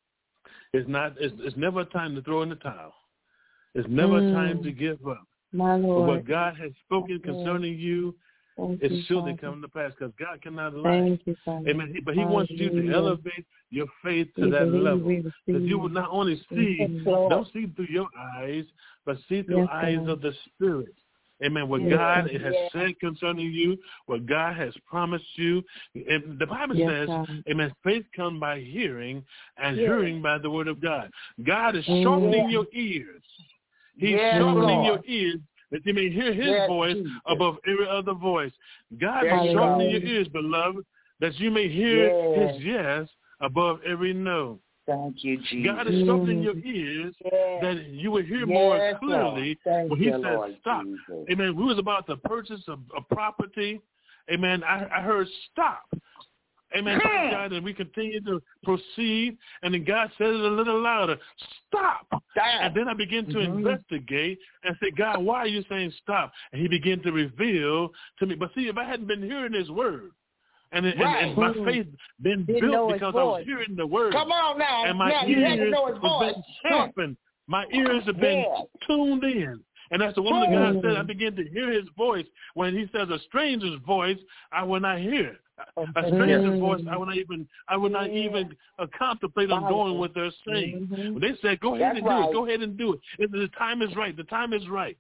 It's never a time to throw in the towel. It's never a time to give up. My Lord. But what God has spoken concerning you is surely coming to pass because God cannot lie. Amen. But he wants you to elevate your faith to that level. That you will not only see, don't see through your eyes, but see through eyes of the Spirit. Amen. What God has said concerning you, what God has promised you. And the Bible says, amen, faith comes by hearing, and hearing by the word of God. God is sharpening your ears. He's sharpening your ears that you may hear his voice above every other voice. God is sharpening your ears, beloved, that you may hear his yes above every no. Thank you, Jesus. God is sharpening your ears that you will hear more clearly when he says stop. Jesus. Amen. We was about to purchase a property. Amen. I heard stop. Amen. God, and we continue to proceed. And then God said it a little louder. Stop. And then I began to investigate and say, God, why are you saying stop? And he began to reveal to me. But see, if I hadn't been hearing his word, and my faith been built because I was hearing the word. Come on now. And my ears have been sharpened. My ears have been tuned in. And that's the woman of God said, I began to hear his voice. When he says a stranger's voice, I will not hear. A stranger's voice, I would not even contemplate on doing what they're saying. When they said, go ahead and do it. Go ahead and do it. The time is right. The time is right.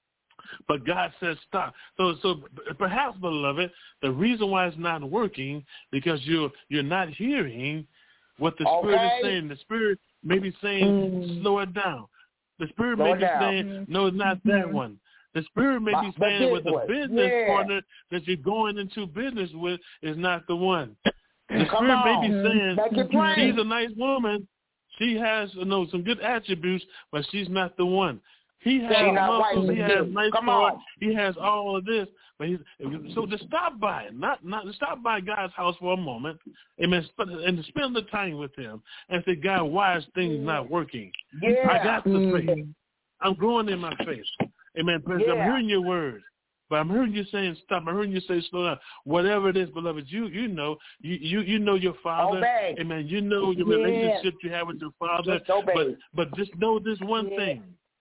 But God says stop. So perhaps, beloved, the reason why it's not working because you're not hearing what the Spirit is saying. The Spirit may be saying slow it down. The Spirit may be saying no, it's not that one. The Spirit may be saying with the business partner that you're going into business with is not the one. The Spirit may be saying she's a nice woman. She has some good attributes, but she's not the one. He has muscles. He has nice cars. He has all of this. But so just stop by it. Not stop by God's house for a moment. Amen. And spend the time with him and say, God, why is things not working? I got the faith. I'm growing in my faith. Amen. I'm hearing your words. But I'm hearing you saying stop. I'm hearing you say slow down. Whatever it is, beloved, you know your Father. Obey. Amen. You know your relationship you have with your Father. Just obey. But just know this one thing.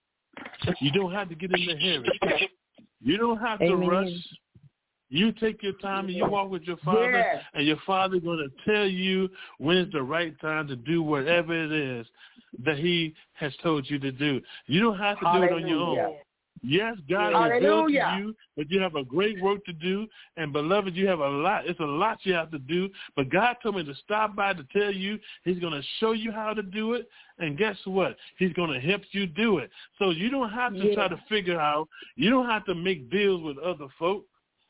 You don't have to get in the hurry. You don't have to rush. You take your time and you walk with your Father, and your Father is going to tell you when it's the right time to do whatever it is that he has told you to do. You don't have to do it on your own. Yes, God revealed to you that you have a great work to do, and beloved, you have a lot. It's a lot you have to do, but God told me to stop by to tell you he's going to show you how to do it, and guess what? He's going to help you do it. So you don't have to try to figure out. You don't have to make deals with other folk.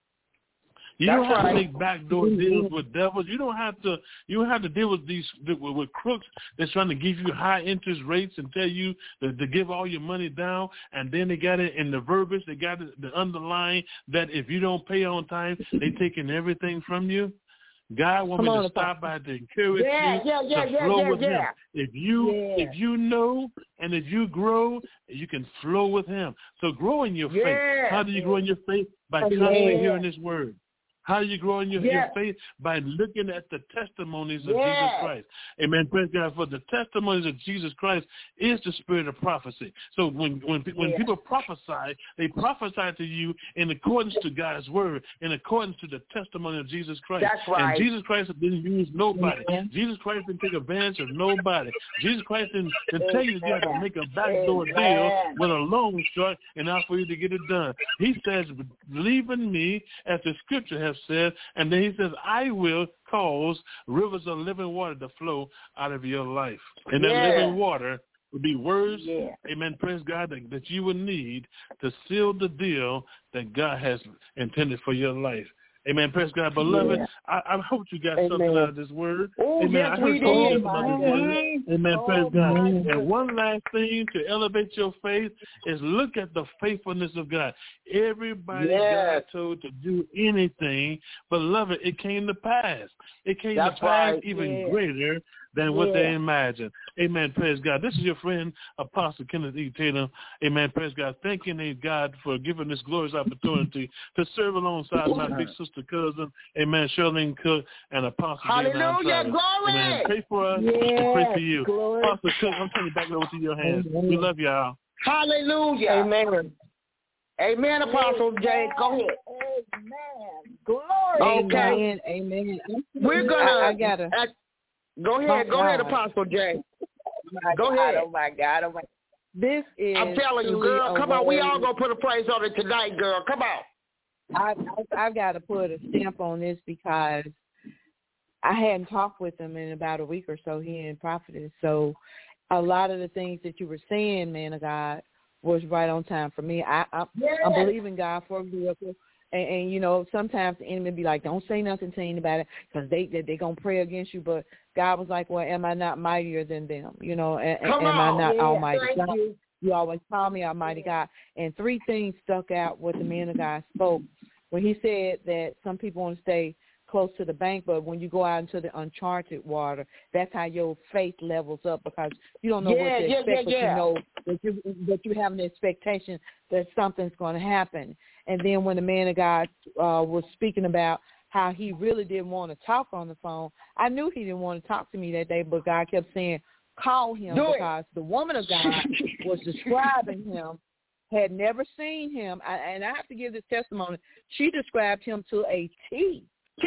You don't have to make backdoor deals with devils. You don't have to deal with with crooks that's trying to give you high interest rates and tell you to give all your money down, and then they got it in the verbiage, they got it, the underlying that if you don't pay on time, they taking everything from you. God wants me to stop by to encourage you to flow with him. If you know and if you grow, you can flow with him. So grow in your faith. How do you grow in your faith? By constantly hearing his word. How do you grow in your faith? By looking at the testimonies of Jesus Christ. Amen. Praise God. For the testimonies of Jesus Christ is the spirit of prophecy. So when people prophesy, they prophesy to you in accordance to God's word, in accordance to the testimony of Jesus Christ. That's right. And Jesus Christ didn't use nobody. Jesus Christ didn't take advantage of nobody. Jesus Christ didn't tell you you have to make a backdoor deal with a loan shark in order for you to get it done. He says, believe in me, as the scripture has said, and then he says, I will cause rivers of living water to flow out of your life. And that living water would be words, amen, praise God, that you would need to seal the deal that God has intended for your life. Amen. Praise God. Beloved, I hope you got something out of this word. Oh, amen. Yes, we did. Amen. Praise God. And one last thing to elevate your faith is look at the faithfulness of God. Everybody God told to do anything, beloved, it came to pass. It came to pass even greater than what they imagined. Amen. Praise God. This is your friend, Apostle Kenneth E. Tatum. Amen. Praise God. Thanking God for giving this glorious opportunity to serve alongside my big sister cousin, amen, Charlene Cook, and Apostle Hallelujah. Glory. Amen. Pray for us and pray for you. Glory. Apostle Cook, I'm turning it back over to your hands. We love y'all. Hallelujah. Amen. Amen, Apostle Jay. Go ahead. Amen. Glory. Okay. Amen. We're going to... I got to... Go ahead, Apostle Jay. Go ahead. Oh my God. This is. I'm telling you, girl. Come on, we all gonna put a praise on it tonight, girl. Come on. I've got to put a stamp on this because I hadn't talked with him in about a week or so. He and Prophetess. So a lot of the things that you were saying, man of God, was right on time for me. I'm believing God for a miracle. And, you know, sometimes the enemy be like, don't say nothing to anybody because they going to pray against you. But God was like, well, am I not mightier than them? You know, am I not almighty? God, you always call me almighty God. And 3 things stuck out what the man of God spoke when he said that some people want to stay close to the bank, but when you go out into the uncharted water, that's how your faith levels up because you don't know what to expect, but you know that you have an expectation that something's going to happen. And then when the man of God was speaking about how he really didn't want to talk on the phone, I knew he didn't want to talk to me that day, but God kept saying, call him because the woman of God was describing him, had never seen him, and I have to give this testimony. She described him to a T.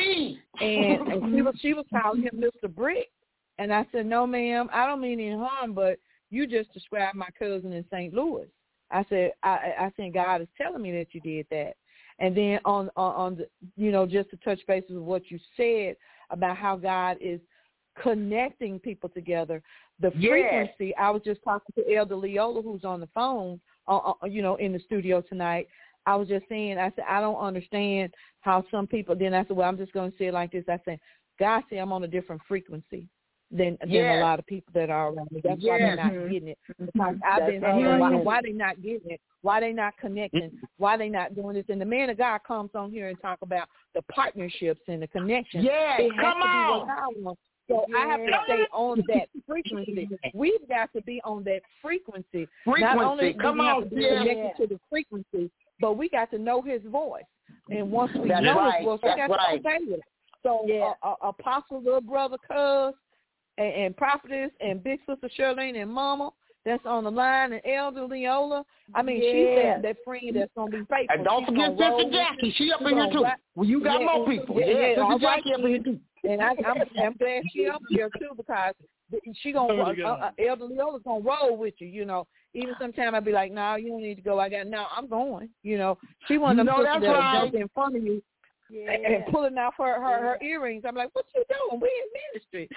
And she was calling him Mr. Brick. And I said, no, ma'am, I don't mean any harm, but you just described my cousin in St. Louis. I said, I think God is telling me that you did that. And then on the, you know, just to touch bases with what you said about how God is connecting people together, the frequency. I was just talking to Elder Leola, who's on the phone, you know, in the studio tonight. I was just saying, I said, I don't understand how some people, then I said, well, I'm just going to say it like this. I said, God said I'm on a different frequency than a lot of people that are around me. That's why they're not getting it. Because I've been wondering why they not getting it, why they not connecting, why they not doing this. And the man of God comes on here and talk about the partnerships and the connections. Yeah, come on. I want. So I have to stay on that frequency. We've got to be on that frequency. Not only do we have to be connected to the frequency, but we got to know his voice. And once we know his voice, we got to obey it. So Apostle, little brother, Cuz, and Prophetess, and Big Sister Shirlene, and Mama, that's on the line, and Elder Leola. I mean, she's that friend that's going to be faithful. And don't forget Sister Jackie. She up in here, too. Well, you got more people. Sister Jackie up in here, too. And I'm glad she up here, too, because she going to, Elder Leola's going to roll with you, you know. Even sometimes I'd be like, no, you don't need to go. I'm going, you know. She one of them sisters that'll jump in front of you and pulling out her earrings. I'm like, what you doing? We in ministry.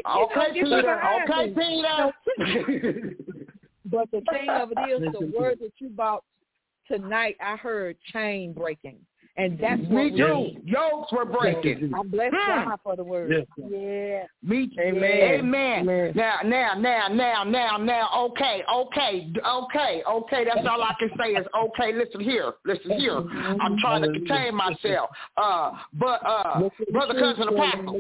Okay, Peter. But the thing of it is, the word that you brought tonight, I heard chain breaking. And that's what me too. Yokes were breaking. I bless God for the word. Yeah. Me too. Amen. Now. Okay. That's all I can say is okay. Listen here. I'm trying to contain myself. But brother, cousin, apostle.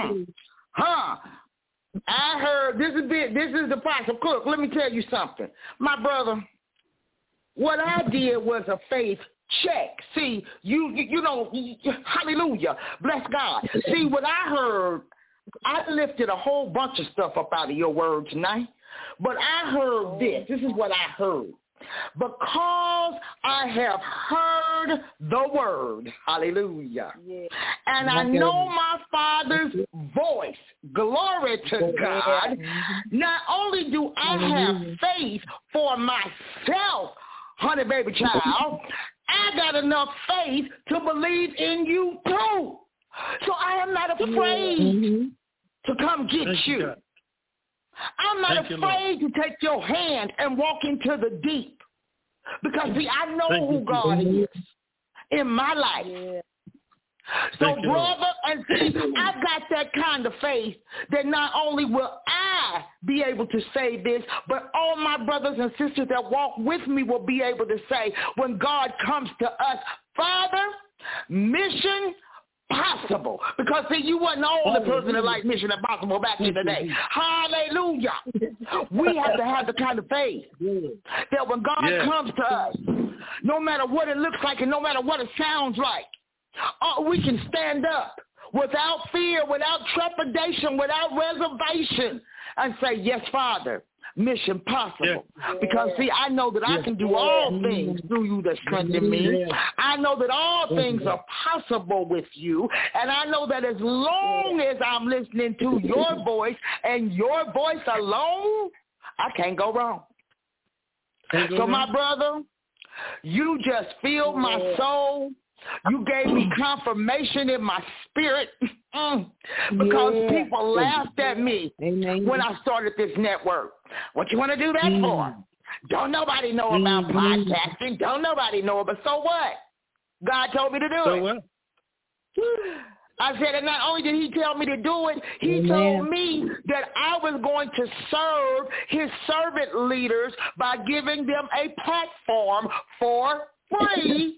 I heard this is the Apostle Cook. Let me tell you something, my brother. What I did was a faith check. See, you know, hallelujah, bless God. See, what I heard, I lifted a whole bunch of stuff up out of your word tonight, but I heard this. This is what I heard. Because I have heard the word, hallelujah, and I know my Father's voice, glory to God, not only do I have faith for myself, honey baby child, I got enough faith to believe in you too. So I am not afraid to come get you. I'm not afraid to take your hand and walk into the deep. Because, see, I know who God is in my life. So, brother, and see, I've got that kind of faith that not only will I be able to say this, but all my brothers and sisters that walk with me will be able to say, when God comes to us, Father, mission possible. Because, see, you wasn't the only person that liked Mission Impossible back in the day. Hallelujah. We have to have the kind of faith that when God comes to us, no matter what it looks like and no matter what it sounds like, we can stand up without fear, without trepidation, without reservation, and say, yes, Father, mission possible. Because, see, I know that I can do all things through you that strengthen me. I know that all things are possible with you. And I know that as long as I'm listening to your voice and your voice alone, I can't go wrong. So, my brother, you just filled my soul. You gave me confirmation in my spirit because people laughed at me when I started this network. What you want to do that for? Don't nobody know about podcasting. Don't nobody know about. So what? God told me to do it. So what? I said, and not only did he tell me to do it, he told me that I was going to serve his servant leaders by giving them a platform for free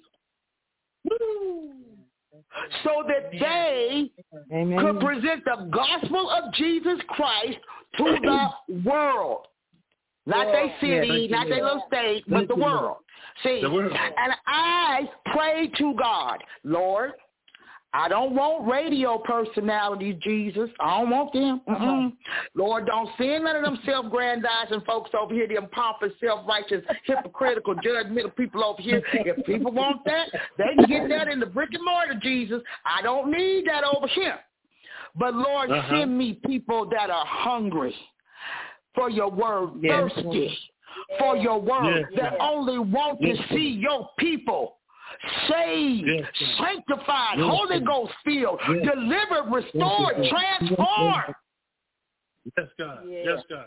so that they could present the gospel of Jesus Christ to the world. Not their city, not their little state, but the world. See, and I prayed to God, Lord, I don't want radio personalities, Jesus. I don't want them. Lord, don't send none of them self-grandizing folks over here, them pompous, self-righteous, hypocritical, judgmental people over here. If people want that, they can get that in the brick and mortar, Jesus. I don't need that over here. But, Lord, send me people that are hungry for your word, thirsty for your word, that only want to see your people saved, sanctified, Holy Ghost filled, delivered, restored, transformed. Yes, God. Yes, God.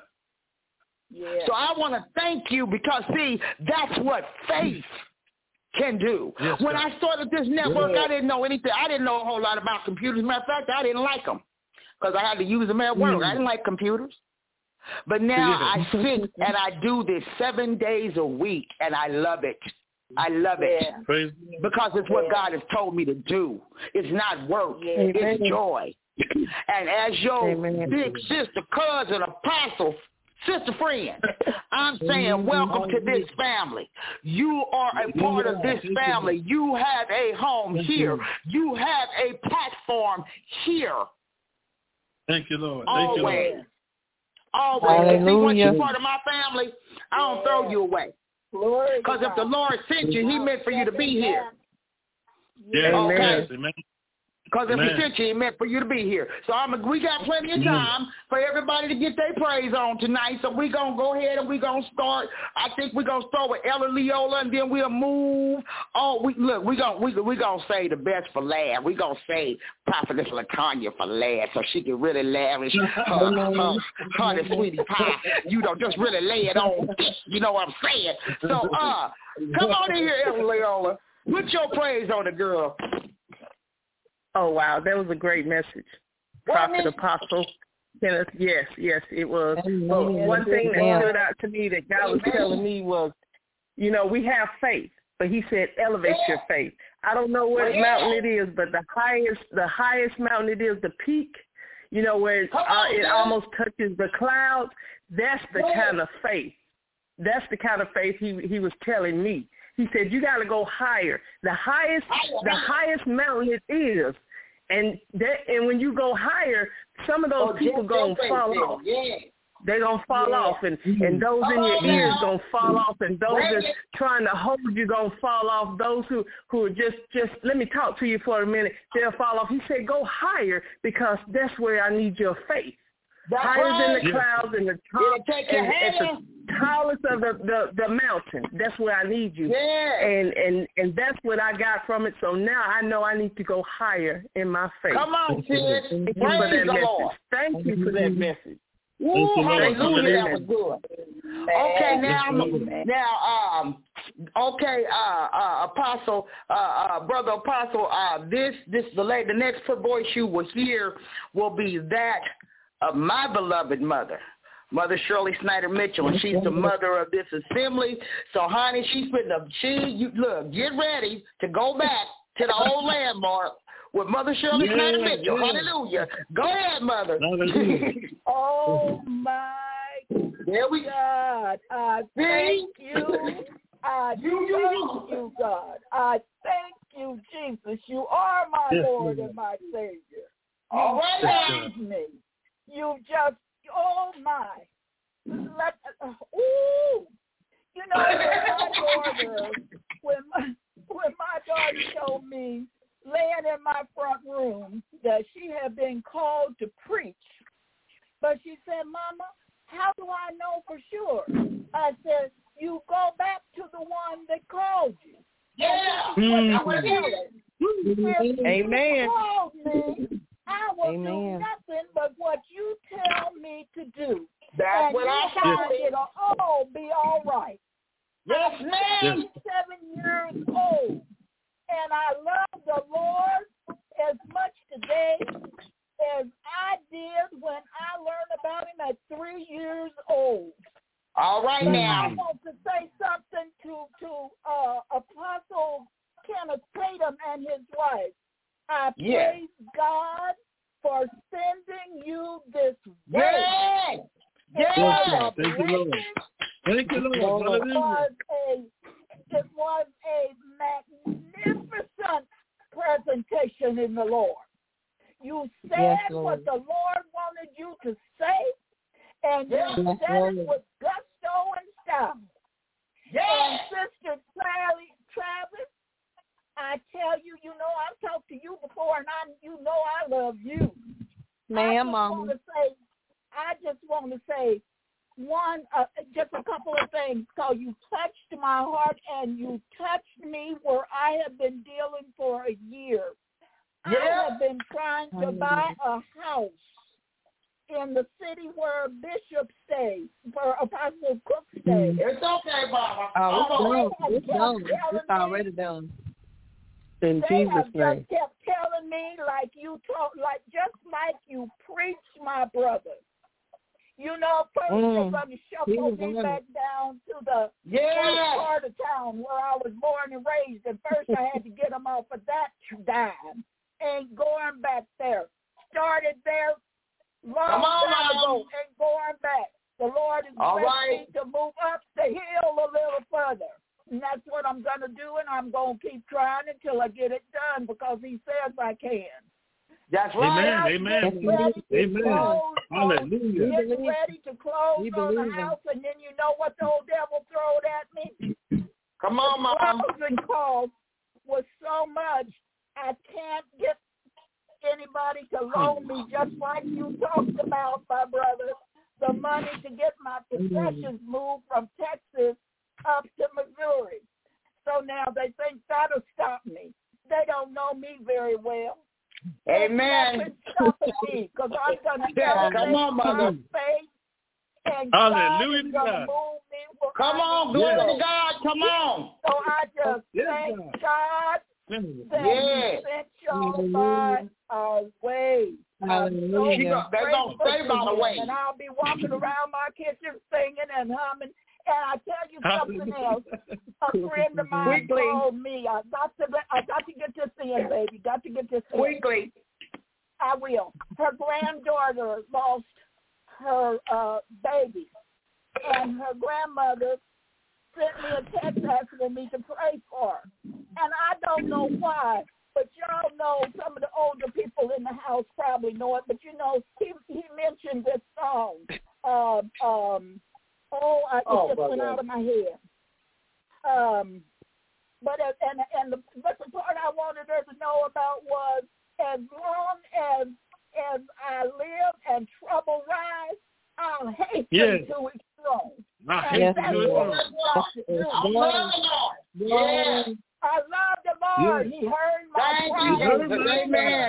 So I want to thank you because, see, that's what faith can do. Yes, when God. I started this network, I didn't know anything. I didn't know a whole lot about computers. Matter of fact, I didn't like them because I had to use them at work. I didn't like computers. But now I sit and I do this 7 days a week, and I love it. I love it because it's what God has told me to do. It's not work. It's joy. And as your big sister, cousin, apostle, sister friend, I'm saying welcome to this family. You are a part of this family. You have a home here. You have a platform here. Thank you, Lord. Always. Thank you, Lord. Always. See, once you're part of my family, I don't throw you away. Because if the Lord sent you, he meant for you to be here. Yes, okay. Amen. Because if he sent you, he meant for you to be here. So we got plenty of time for everybody to get their praise on tonight. So we're going to go ahead and we're going to start. I think we're going to start with Ella Leola, and then we'll move. We're going to say the best for last. We're going to say Prophetess LaTanya for last so she can really lavish her the sweetie pie. You know, just really lay it on. You know what I'm saying? So come on in here, Ella Leola. Put your praise on it, girl. Oh, wow. That was a great message. Prophet Apostle Kenneth. Yes, it was. One thing that stood out to me that God was telling me was, you know, we have faith, but he said elevate your faith. I don't know what mountain it is, but the highest mountain it is, the peak, you know, where it almost touches the clouds, that's the kind of faith. That's the kind of faith he was telling me. He said, you got to go higher. The highest mountain it is. And when you go higher, some of those people going to fall off. They're going to fall off. And those in your ears going to fall off. And those that's trying to hold you going to fall off. Those who are just let me talk to you for a minute, they'll fall off. He said, go higher because that's where I need your faith. Higher than the clouds and the top, and at the tallest of the mountain. That's where I need you. And that's what I got from it. So now I know I need to go higher in my faith. Come on, sis. Thank you for that message. Thank you for that message. Ooh, hallelujah, that was good. Okay, Apostle, Brother Apostle, the next voice you will hear will be that of my beloved mother, Mother Shirley Snyder Mitchell, and she's the mother of this assembly. So, honey, look, get ready to go back to the old landmark with Mother Shirley Snyder Mitchell. Hallelujah. Go ahead, Mother. Oh, my there we God. I thank you. I thank you, God. I thank you, Jesus. You are my Lord and my Savior. All right. Save me. You just, oh my, you know, when my daughter told me, laying in my front room, that she had been called to preach, but she said, Mama, how do I know for sure? I said, you go back Amen. Called me, I will do nothing but what you tell me to do. That's what I thought. It'll all be all right. Yes, ma'am. I'm 7 years old, and I love the Lord as much today as I did when I learned about him at 3 years old. All right but now. I want to say something to Apostle Kenneth Tatum and his wife. I praise God for sending you this way. Yes. Thank you, Lord. Thank you, Lord. It was a magnificent presentation in the Lord. You said what the Lord wanted you to say, and you said it with gusto and style. And Sister Travis, I tell you, I've talked to you before, and I love you. Ma'am, I just want to say just a couple of things. So you touched my heart, and you touched me where I have been dealing for a year. I have been trying to buy a house in the city where Bishop stays, where Apostle Cook stays. It's okay, Mama. It's done. It's already done. In Jesus' name. They have just kept telling me, like you just like you preach, my brother. First they're going to shuffle me back down to the first part of town where I was born and raised. And first I had to get them off of that dime. Ain't going back there. Started there long time ago. Ain't going back. The Lord is blessing me to move up the hill a little further. And that's what I'm going to do, and I'm going to keep trying until I get it done because he says I can. That's right. Amen. Hallelujah. Get ready to close on the house, and then you know what the old devil throwed at me? Come on, Mom. The closing cost was so much, I can't get anybody to loan me, just like you talked about, my brother, the money to get my possessions moved from Texas up to Missouri. So now they think that'll stop me. They don't know me very well. Amen. Stopping me because I'm going to elevate my faith, and hallelujah, God is going to move me. Come on, glory to God. Come on. So I just thank God that He sent y'all by our way. Hallelujah. They're going to stay by the way. And I'll be walking around my kitchen singing and humming. And I tell you something else. A friend of mine told me, I got to get this in, baby. Got to get this in. Quickly. I will. Her granddaughter lost her baby, and her grandmother sent me a text asking me to pray for her. And I don't know why, but y'all know, some of the older people in the house probably know it, but he mentioned this song. It just went out of my head. But the part I wanted her to know about was, as long as I live and trouble rise, I'll hasten to its throne. I love the Lord. He heard my prayer. Amen.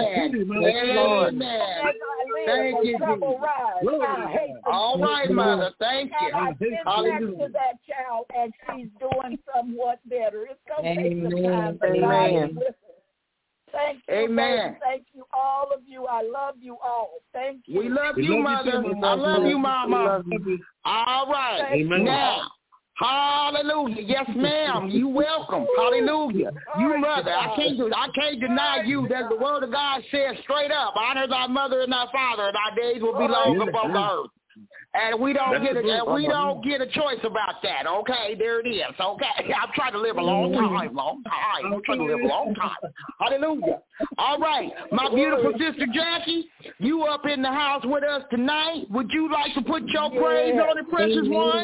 Thank you, Jesus. All right, Mother. Thank you. And I've been back to that child, and she's doing somewhat better. It's going to take some time, but God is with her. Thank you. Amen. Thank you, all of you. I love you all. Thank you. We love you, Mother. I love you, Mama. All right. Amen. Now, hallelujah. Yes, ma'am. You welcome. Hallelujah. You mother. I can't deny you that the word of God says straight up, honor thy mother and thy father, and thy days will be long upon the earth. And we don't get a choice about that. Okay, there it is. Okay, I'm trying to live a long time. I'm trying to live a long time. Hallelujah. All right, my beautiful sister Jackie, you up in the house with us tonight. Would you like to put your praise on it, precious one?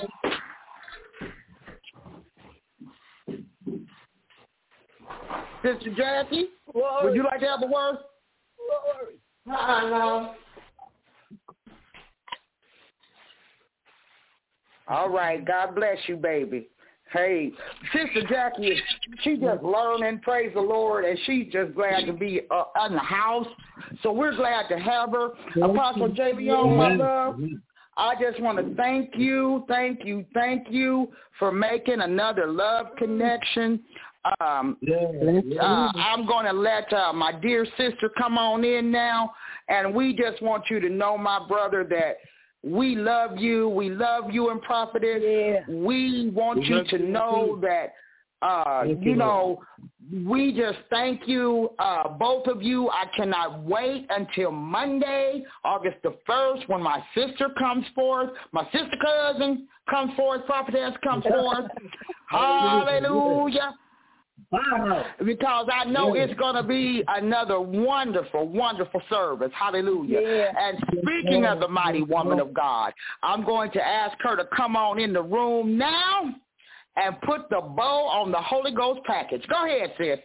Sister Jackie, would you like to have a word? Glory. All right. God bless you, baby. Hey, Sister Jackie, she just learning, praise the Lord, and she's just glad to be in the house. So we're glad to have her. Apostle J. Leon, my love, I just want to thank you for making another love connection. I'm going to let my dear sister come on in now, and we just want you to know, my brother, that we love you. We love you and Prophetess. Yeah. We want you to know that, we just thank you, both of you. I cannot wait until Monday, August the 1st, when my sister comes forth, my sister cousin comes forth, Prophetess comes forth. Hallelujah. Because I know it's going to be another wonderful, wonderful service. Hallelujah. Yeah. And speaking of the mighty woman of God, I'm going to ask her to come on in the room now and put the bow on the Holy Ghost package. Go ahead, sis.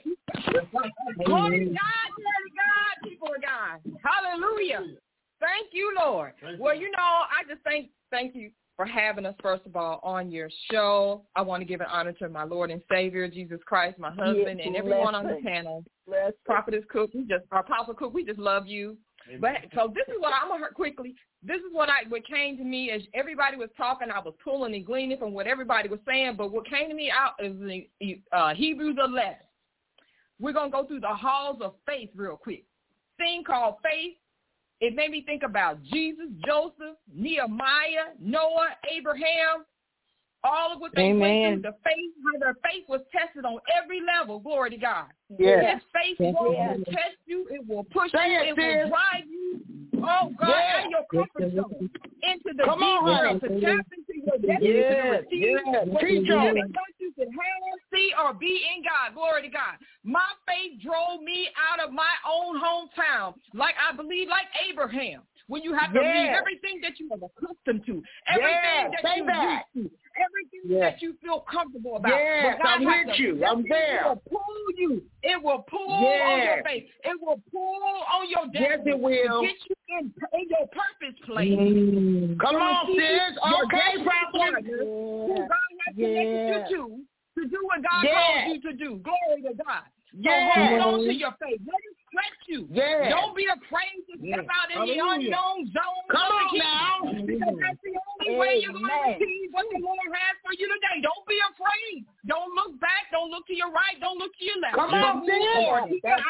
Glory to God, people of God. Hallelujah. Thank you, Lord. Well, I just thank you for having us, first of all, on your show. I want to give an honor to my Lord and Savior, Jesus Christ, my husband, and everyone on the panel. Prophetess Cook, Apostle Cook, we just love you. But so this is what I'm going to quickly. This is what came to me as everybody was talking. I was pulling and gleaning from what everybody was saying. But what came to me out is Hebrews 11. We're going to go through the halls of faith real quick. Thing called faith. It made me think about Jesus, Joseph, Nehemiah, Noah, Abraham, all of what they went through. The faith, how their faith was tested on every level. Glory to God. Yes. His faith will test you. It will push you. It will drive you. Oh, God, out of your comfort zone into the deep world, to tap into your destiny, to receive what you never thought you could have, see, or be in God. Glory to God. My faith drove me out of my own hometown, like Abraham. When you have to leave everything that you are accustomed to, everything that you used to, everything that you feel comfortable about. Yes, I'm with you. I'm there. It will pull you. It will pull on your faith. It will pull on your destiny. Yes, it will. Get you in your purpose place. Come on, sis. Okay, Prophet. Who God has connected you to do what God called you to do. Glory to God. So hold on to your faith. Let it stretch you. Don't be afraid to step out in the unknown zone. Come on now. Because that's the only way you're going to receive what the Lord has for you today. Don't be afraid. Don't look back. Don't look to your right. Don't look to your left. Come on, sis. That's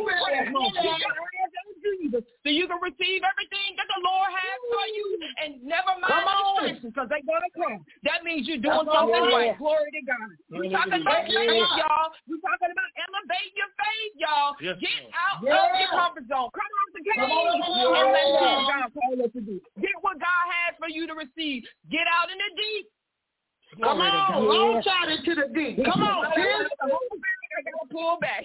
right. So you can receive everything that the Lord has for you and never mind the distractions because they're going to come. That means you're doing something right. Glory to God. We're talking about faith, y'all. We're talking about elevate your faith, y'all. Get out of your comfort zone. Come out the cave and let's do what God called us to do. Get what God has for you to receive. Get out in the deep. Come on, launch out into the deep. Come on, sis. I got to pull back.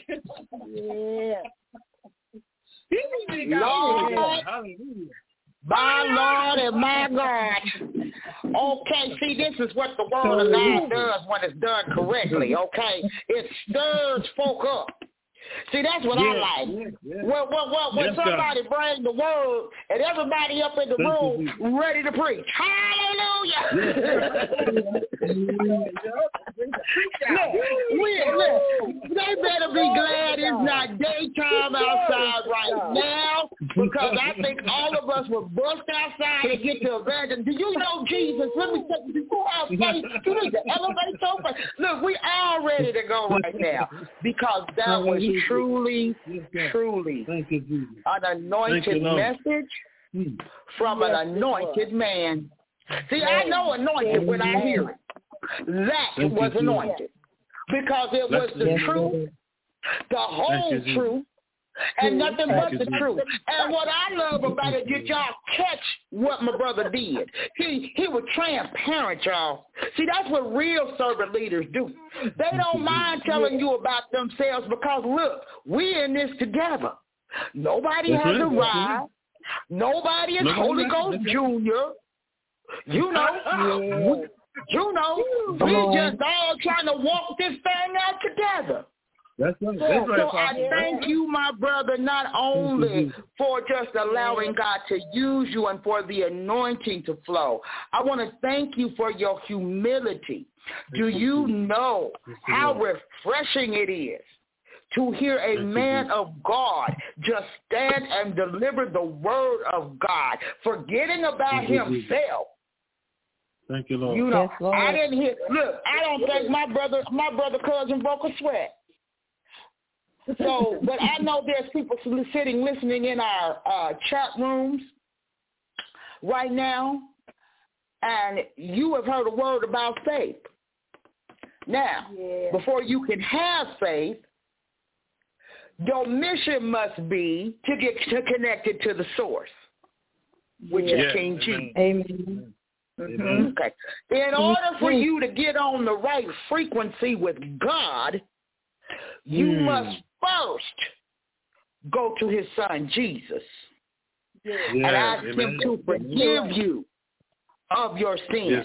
Lord, my Lord and my God. Okay, see, this is what the word of God does when it's done correctly, okay? It stirs folk up. See, that's what I like. When somebody brings the word and everybody up in the room ready to preach. Hallelujah! Look, they better be glad it's not daytime outside right now because I think all of us will bust outside and get to evangelism. Do you know Jesus? Let me tell you, before I say, you need to elevate so much. Look, we all ready to go right now because that was truly an anointed message from an anointed man. See, I know anointed when I hear it. That was anointed because it was the truth, the whole truth, and nothing but the truth. And what I love about it, did y'all catch what my brother did? He was transparent, y'all. See, that's what real servant leaders do. They don't mind telling you about themselves because, look, we're in this together. Nobody has arrived. Nobody is Holy Ghost Junior. You know, we just all trying to walk this thing out together. That's right. That's right. So I thank you, my brother, not only for just allowing God to use you and for the anointing to flow. I want to thank you for your humility. Do you know how refreshing it is to hear a man of God just stand and deliver the word of God, forgetting about himself? Thank you, Lord. You know, I didn't hear. Look, I don't think my brother cousin broke a sweat. So, but I know there's people sitting, listening in our chat rooms right now, and you have heard a word about faith. Now, before you can have faith, your mission must be to get connected to the source, which is King Jesus. Amen. Mm-hmm. Okay. In order for you to get on the right frequency with God, you must first go to his son Jesus and ask him to forgive you of your sins.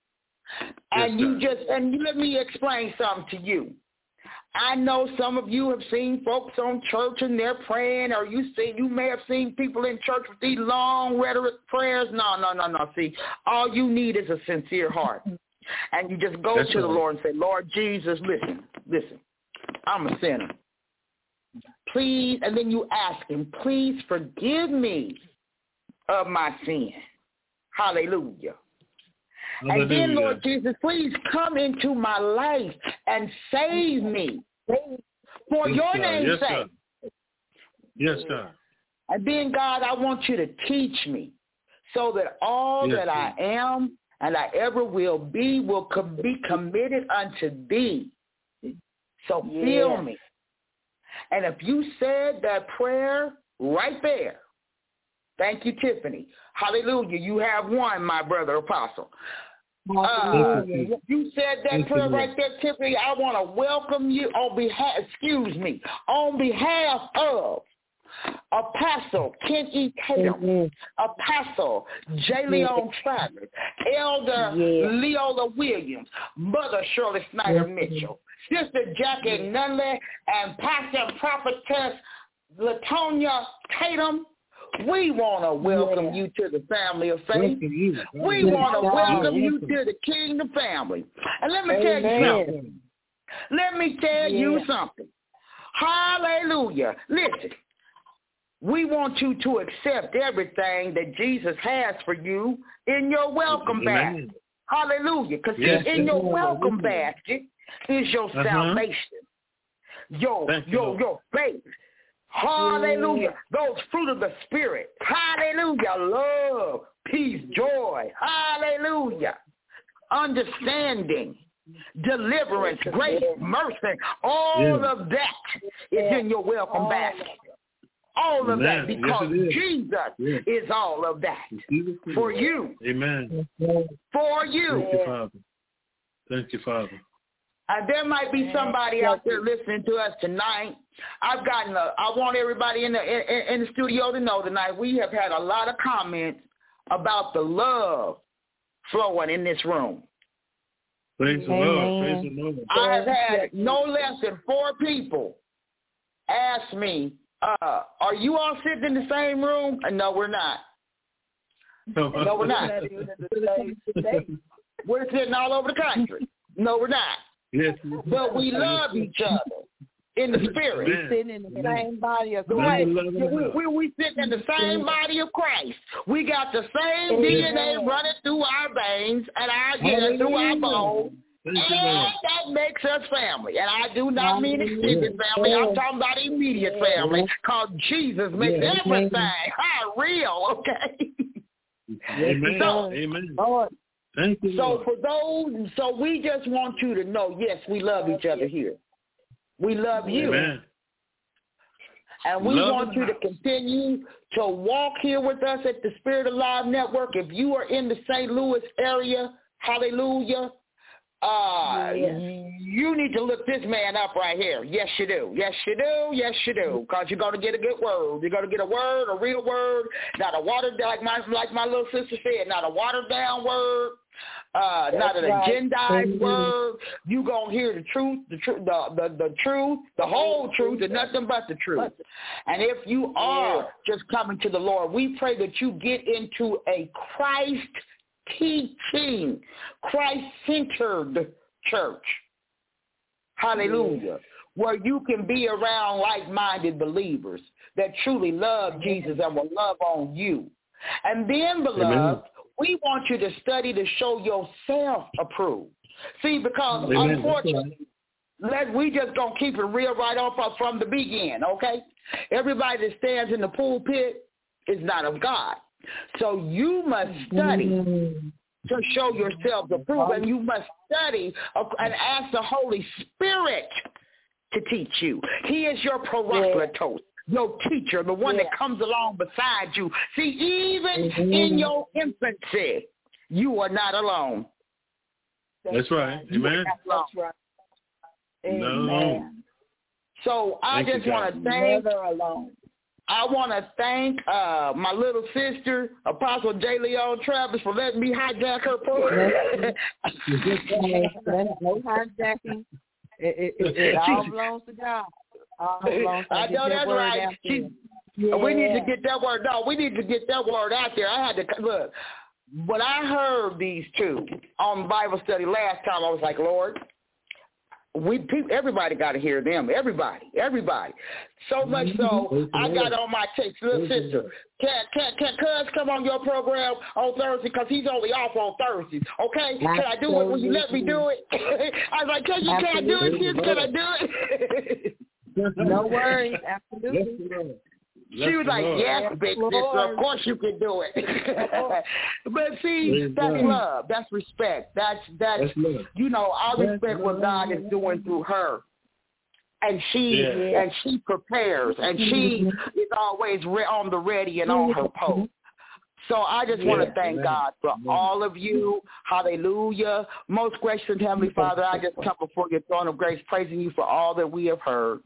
And let me explain something to you. I know some of you have seen folks on church and they're praying, or you may have seen people in church with these long rhetoric prayers. No. See, all you need is a sincere heart. And you just go to the Lord and say, Lord Jesus, listen, I'm a sinner. Please, and then you ask him, please forgive me of my sin. Hallelujah. And then, Lord Jesus, please come into my life and save me for your name's sake. Yes, God. And then, God, I want you to teach me so that all that I am and I ever will be committed unto thee. So fill me. And if you said that prayer right there, thank you, Tiffany. Hallelujah. You have won, my brother apostle. You said that prayer right there, Tiffany. I want to welcome you on behalf of Apostle Ken E. Tatum, Apostle J. Leon Travis, Elder Leola Williams, Mother Shirley Snyder Mitchell, Sister Jackie Nunley, and Pastor and Prophetess Latonia Tatum. We want to welcome you to the family of faith. We want to welcome you to the kingdom family. And let me tell you something. Hallelujah. Listen, we want you to accept everything that Jesus has for you in your welcome basket. Hallelujah. Because in your welcome basket is your salvation, your faith. Hallelujah. Those fruit of the Spirit. Hallelujah. Love, peace, joy. Hallelujah. Understanding, deliverance, grace, mercy. All of that is in your welcome basket. All of that, because Jesus is all of that for you. Amen. For you. Thank you, Father. Thank you, Father. There might be somebody out there listening to us tonight. I want everybody in the studio to know tonight we have had a lot of comments about the love flowing in this room. Praise the Lord. Praise the Lord. I have had no less than 4 people ask me, are you all sitting in the same room? No, we're not. No, we're not. We're sitting all over the country. No, we're not. Yes. But we love each other in the spirit. We're sitting in the same body of Christ. We sitting in the same body of Christ. We got the same DNA running through our veins and through our bones. And that makes us family. And I do not mean extended family. I'm talking about immediate family, because Jesus makes everything real, okay? Amen. Amen. Thank you, Lord. So we just want you to know, yes, we love each other here. We love you. Amen. And we want you to continue to walk here with us at the Spirit Alive Network. If you are in the St. Louis area, hallelujah, you need to look this man up right here. Yes, you do. Yes, you do. Yes, you do. Because you're going to get a good word. You're going to get a word, a real word, not a watered down, like my little sister said, not a watered down word, not an agendized word. You gonna hear the truth, the truth, the whole truth, and nothing but the truth. And if you are just coming to the Lord, we pray that you get into a Christ teaching, Christ-centered church. Hallelujah. Where you can be around like-minded believers that truly love Jesus and will love on you. And then, beloved, we want you to study to show yourself approved. See, because unfortunately, we just going to keep it real right off from the beginning, okay? Everybody that stands in the pulpit is not of God. So you must study to show yourself approved, and you must study and ask the Holy Spirit to teach you. He is your parakletos, your teacher, the one that comes along beside you. See, even in your infancy, you are not alone. That's right. Amen. That's right. Amen. No. So I just want to thank. Never alone. I want to thank my little sister, Apostle J. Leon Travis, for letting me hijack her program. No hijacking. It all belongs to God. I know that's right. We need to get that word. No, we need to get that word out there. I had to look. When I heard these two on Bible study last time, I was like, Lord, everybody got to hear them. Everybody. So much so, I got on my text, little sister, can Cuz come on your program on Thursday because he's only off on Thursdays. Okay, can I do it? Will you let me do it? I was like, can I do it? Sis? Can I do it? No worries, absolutely. She was like, yes, big sister, of course you can do it. But see, that's love. That's respect. That's you know, I respect what God is doing through her. And she prepares, and she is always on the ready and on her post. So I just want to thank God for all of you. Hallelujah. Most gracious and Heavenly Father, I just come before your throne of grace, praising you for all that we have heard.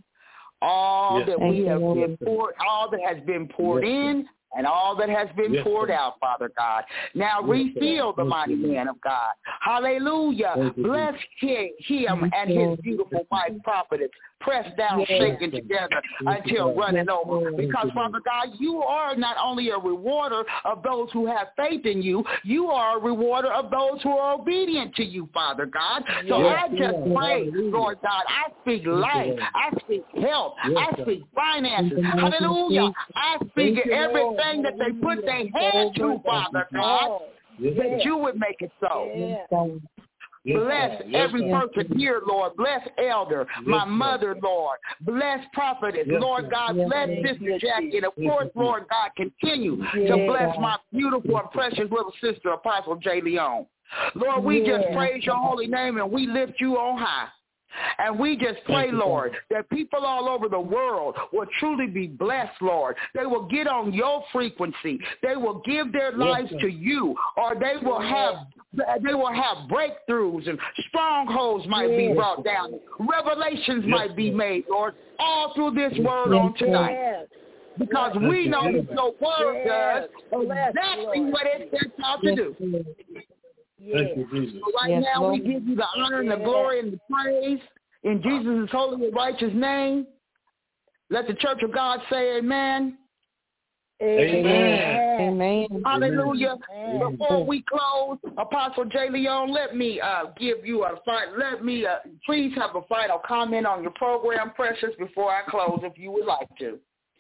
All that we have been poured, all that has been poured in, and all that has been poured out, Father God. Now refill the mighty man of God. Hallelujah. Bless him and his beautiful wife, prophetess, pressed down, shaken together until running over. Because, Father God, you are not only a rewarder of those who have faith in you, you are a rewarder of those who are obedient to you, Father God. So I just pray, Lord God, I speak life, I speak health, I speak finances. Hallelujah. I speak everything that they put their hand to, Father God, that you would make it so. Bless every person here, Lord. Bless Elder, my mother, Lord. Bless Prophetess, Lord God. Bless Sister Jackie. And, of course, Lord God, continue to bless my beautiful and precious little sister, Apostle J. Leon. Lord, we just praise your holy name and we lift you on high. And we just pray, Lord, that people all over the world will truly be blessed, Lord. They will get on your frequency. They will give their lives to you, or they will have breakthroughs, and strongholds might be brought down. Revelations might be made, Lord, all through this word on tonight. Because we know that your word does exactly what it sets out to do. Thank you, Jesus. So right now we give you the honor and the glory and the praise in Jesus' holy and righteous name. Let the church of God say amen. Amen. Hallelujah. Amen. Before we close, Apostle J. Leon, let me give you please have a final comment on your program, Precious, before I close, if you would like to.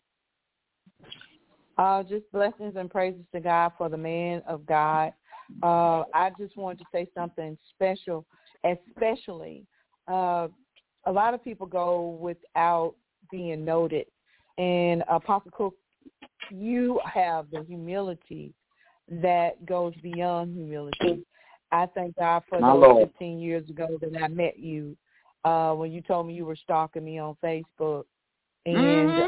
Just blessings and praises to God for the man of God. I just wanted to say something special, especially a lot of people go without being noted. And Apostle Cook, you have the humility that goes beyond humility. I thank God for those 15 years ago that I met you when you told me you were stalking me on Facebook, and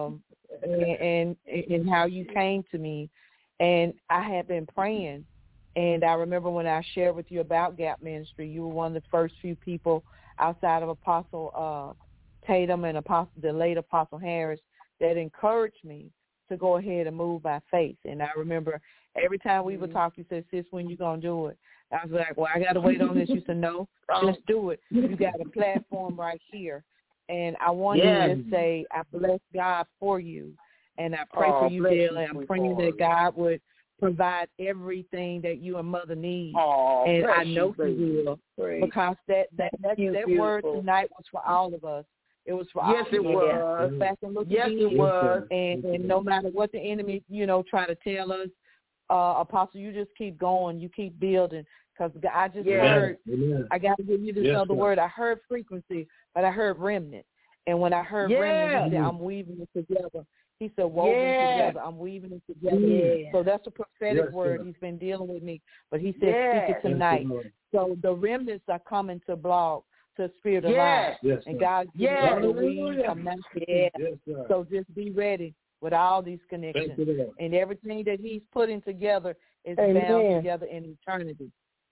how you came to me. And I had been praying. And I remember when I shared with you about Gap Ministry, you were one of the first few people outside of Apostle Tatum and the late Apostle Harris that encouraged me to go ahead and move by faith. And I remember every time we would talk, you said, sis, when you going to do it? I was like, well, I got to wait on this. You said, no, just do it. You got a platform right here. And I want to just say, I bless God for you. And I pray for you daily. I'm praying that God would provide everything that you and Mother need. And I know He will. Because that word tonight was for all of us. It was for all of us. Yes, it was. Back and look again. It was. And no matter what the enemy, try to tell us, Apostle, you just keep going. You keep building. Because I just heard, I got to give you this other word. I heard frequency, but I heard remnant. And when I heard remnant, he said, I'm weaving it together. He said, woven together. I'm weaving it together. Yeah. So that's a prophetic word. He's been dealing with me. But he said, speak it tonight. So the remnants are coming to blog, to Spirit of Life. And God's giving us the wings of mastery. So just be ready with all these connections. And everything that he's putting together is bound together in eternity.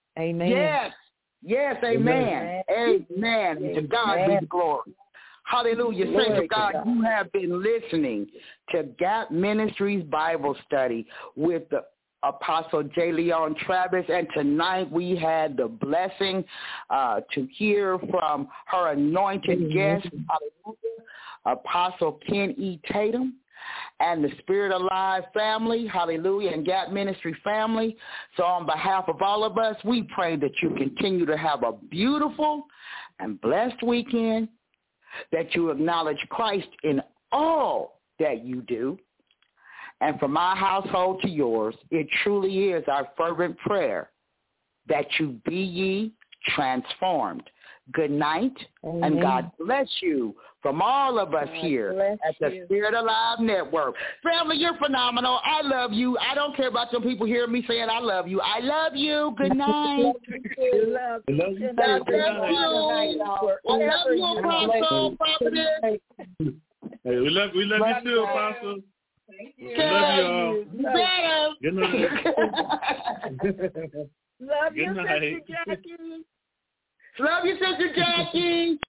Amen. Yes, amen. Amen. To God be the glory. Hallelujah. Saints of God, you have been listening to Gap Ministries Bible Study with the Apostle J. Leon Travis, and tonight we had the blessing to hear from her anointed guest, hallelujah, Apostle Ken E. Tatum, and the Spirit Alive family, hallelujah, and Gap Ministry family. So on behalf of all of us, we pray that you continue to have a beautiful and blessed weekend, that you acknowledge Christ in all that you do. And from my household to yours, it truly is our fervent prayer that you be ye transformed. Good night, and God bless you from all of us here at the Spirit Alive Network. Family, you're phenomenal. I love you. I don't care about some people hearing me saying I love you. I love you. Good night. I love you. Apostle. Hey, we love you too, Apostle. We love you all. Good night. Love you, Sister Jackie. Love you, Sister Jackie.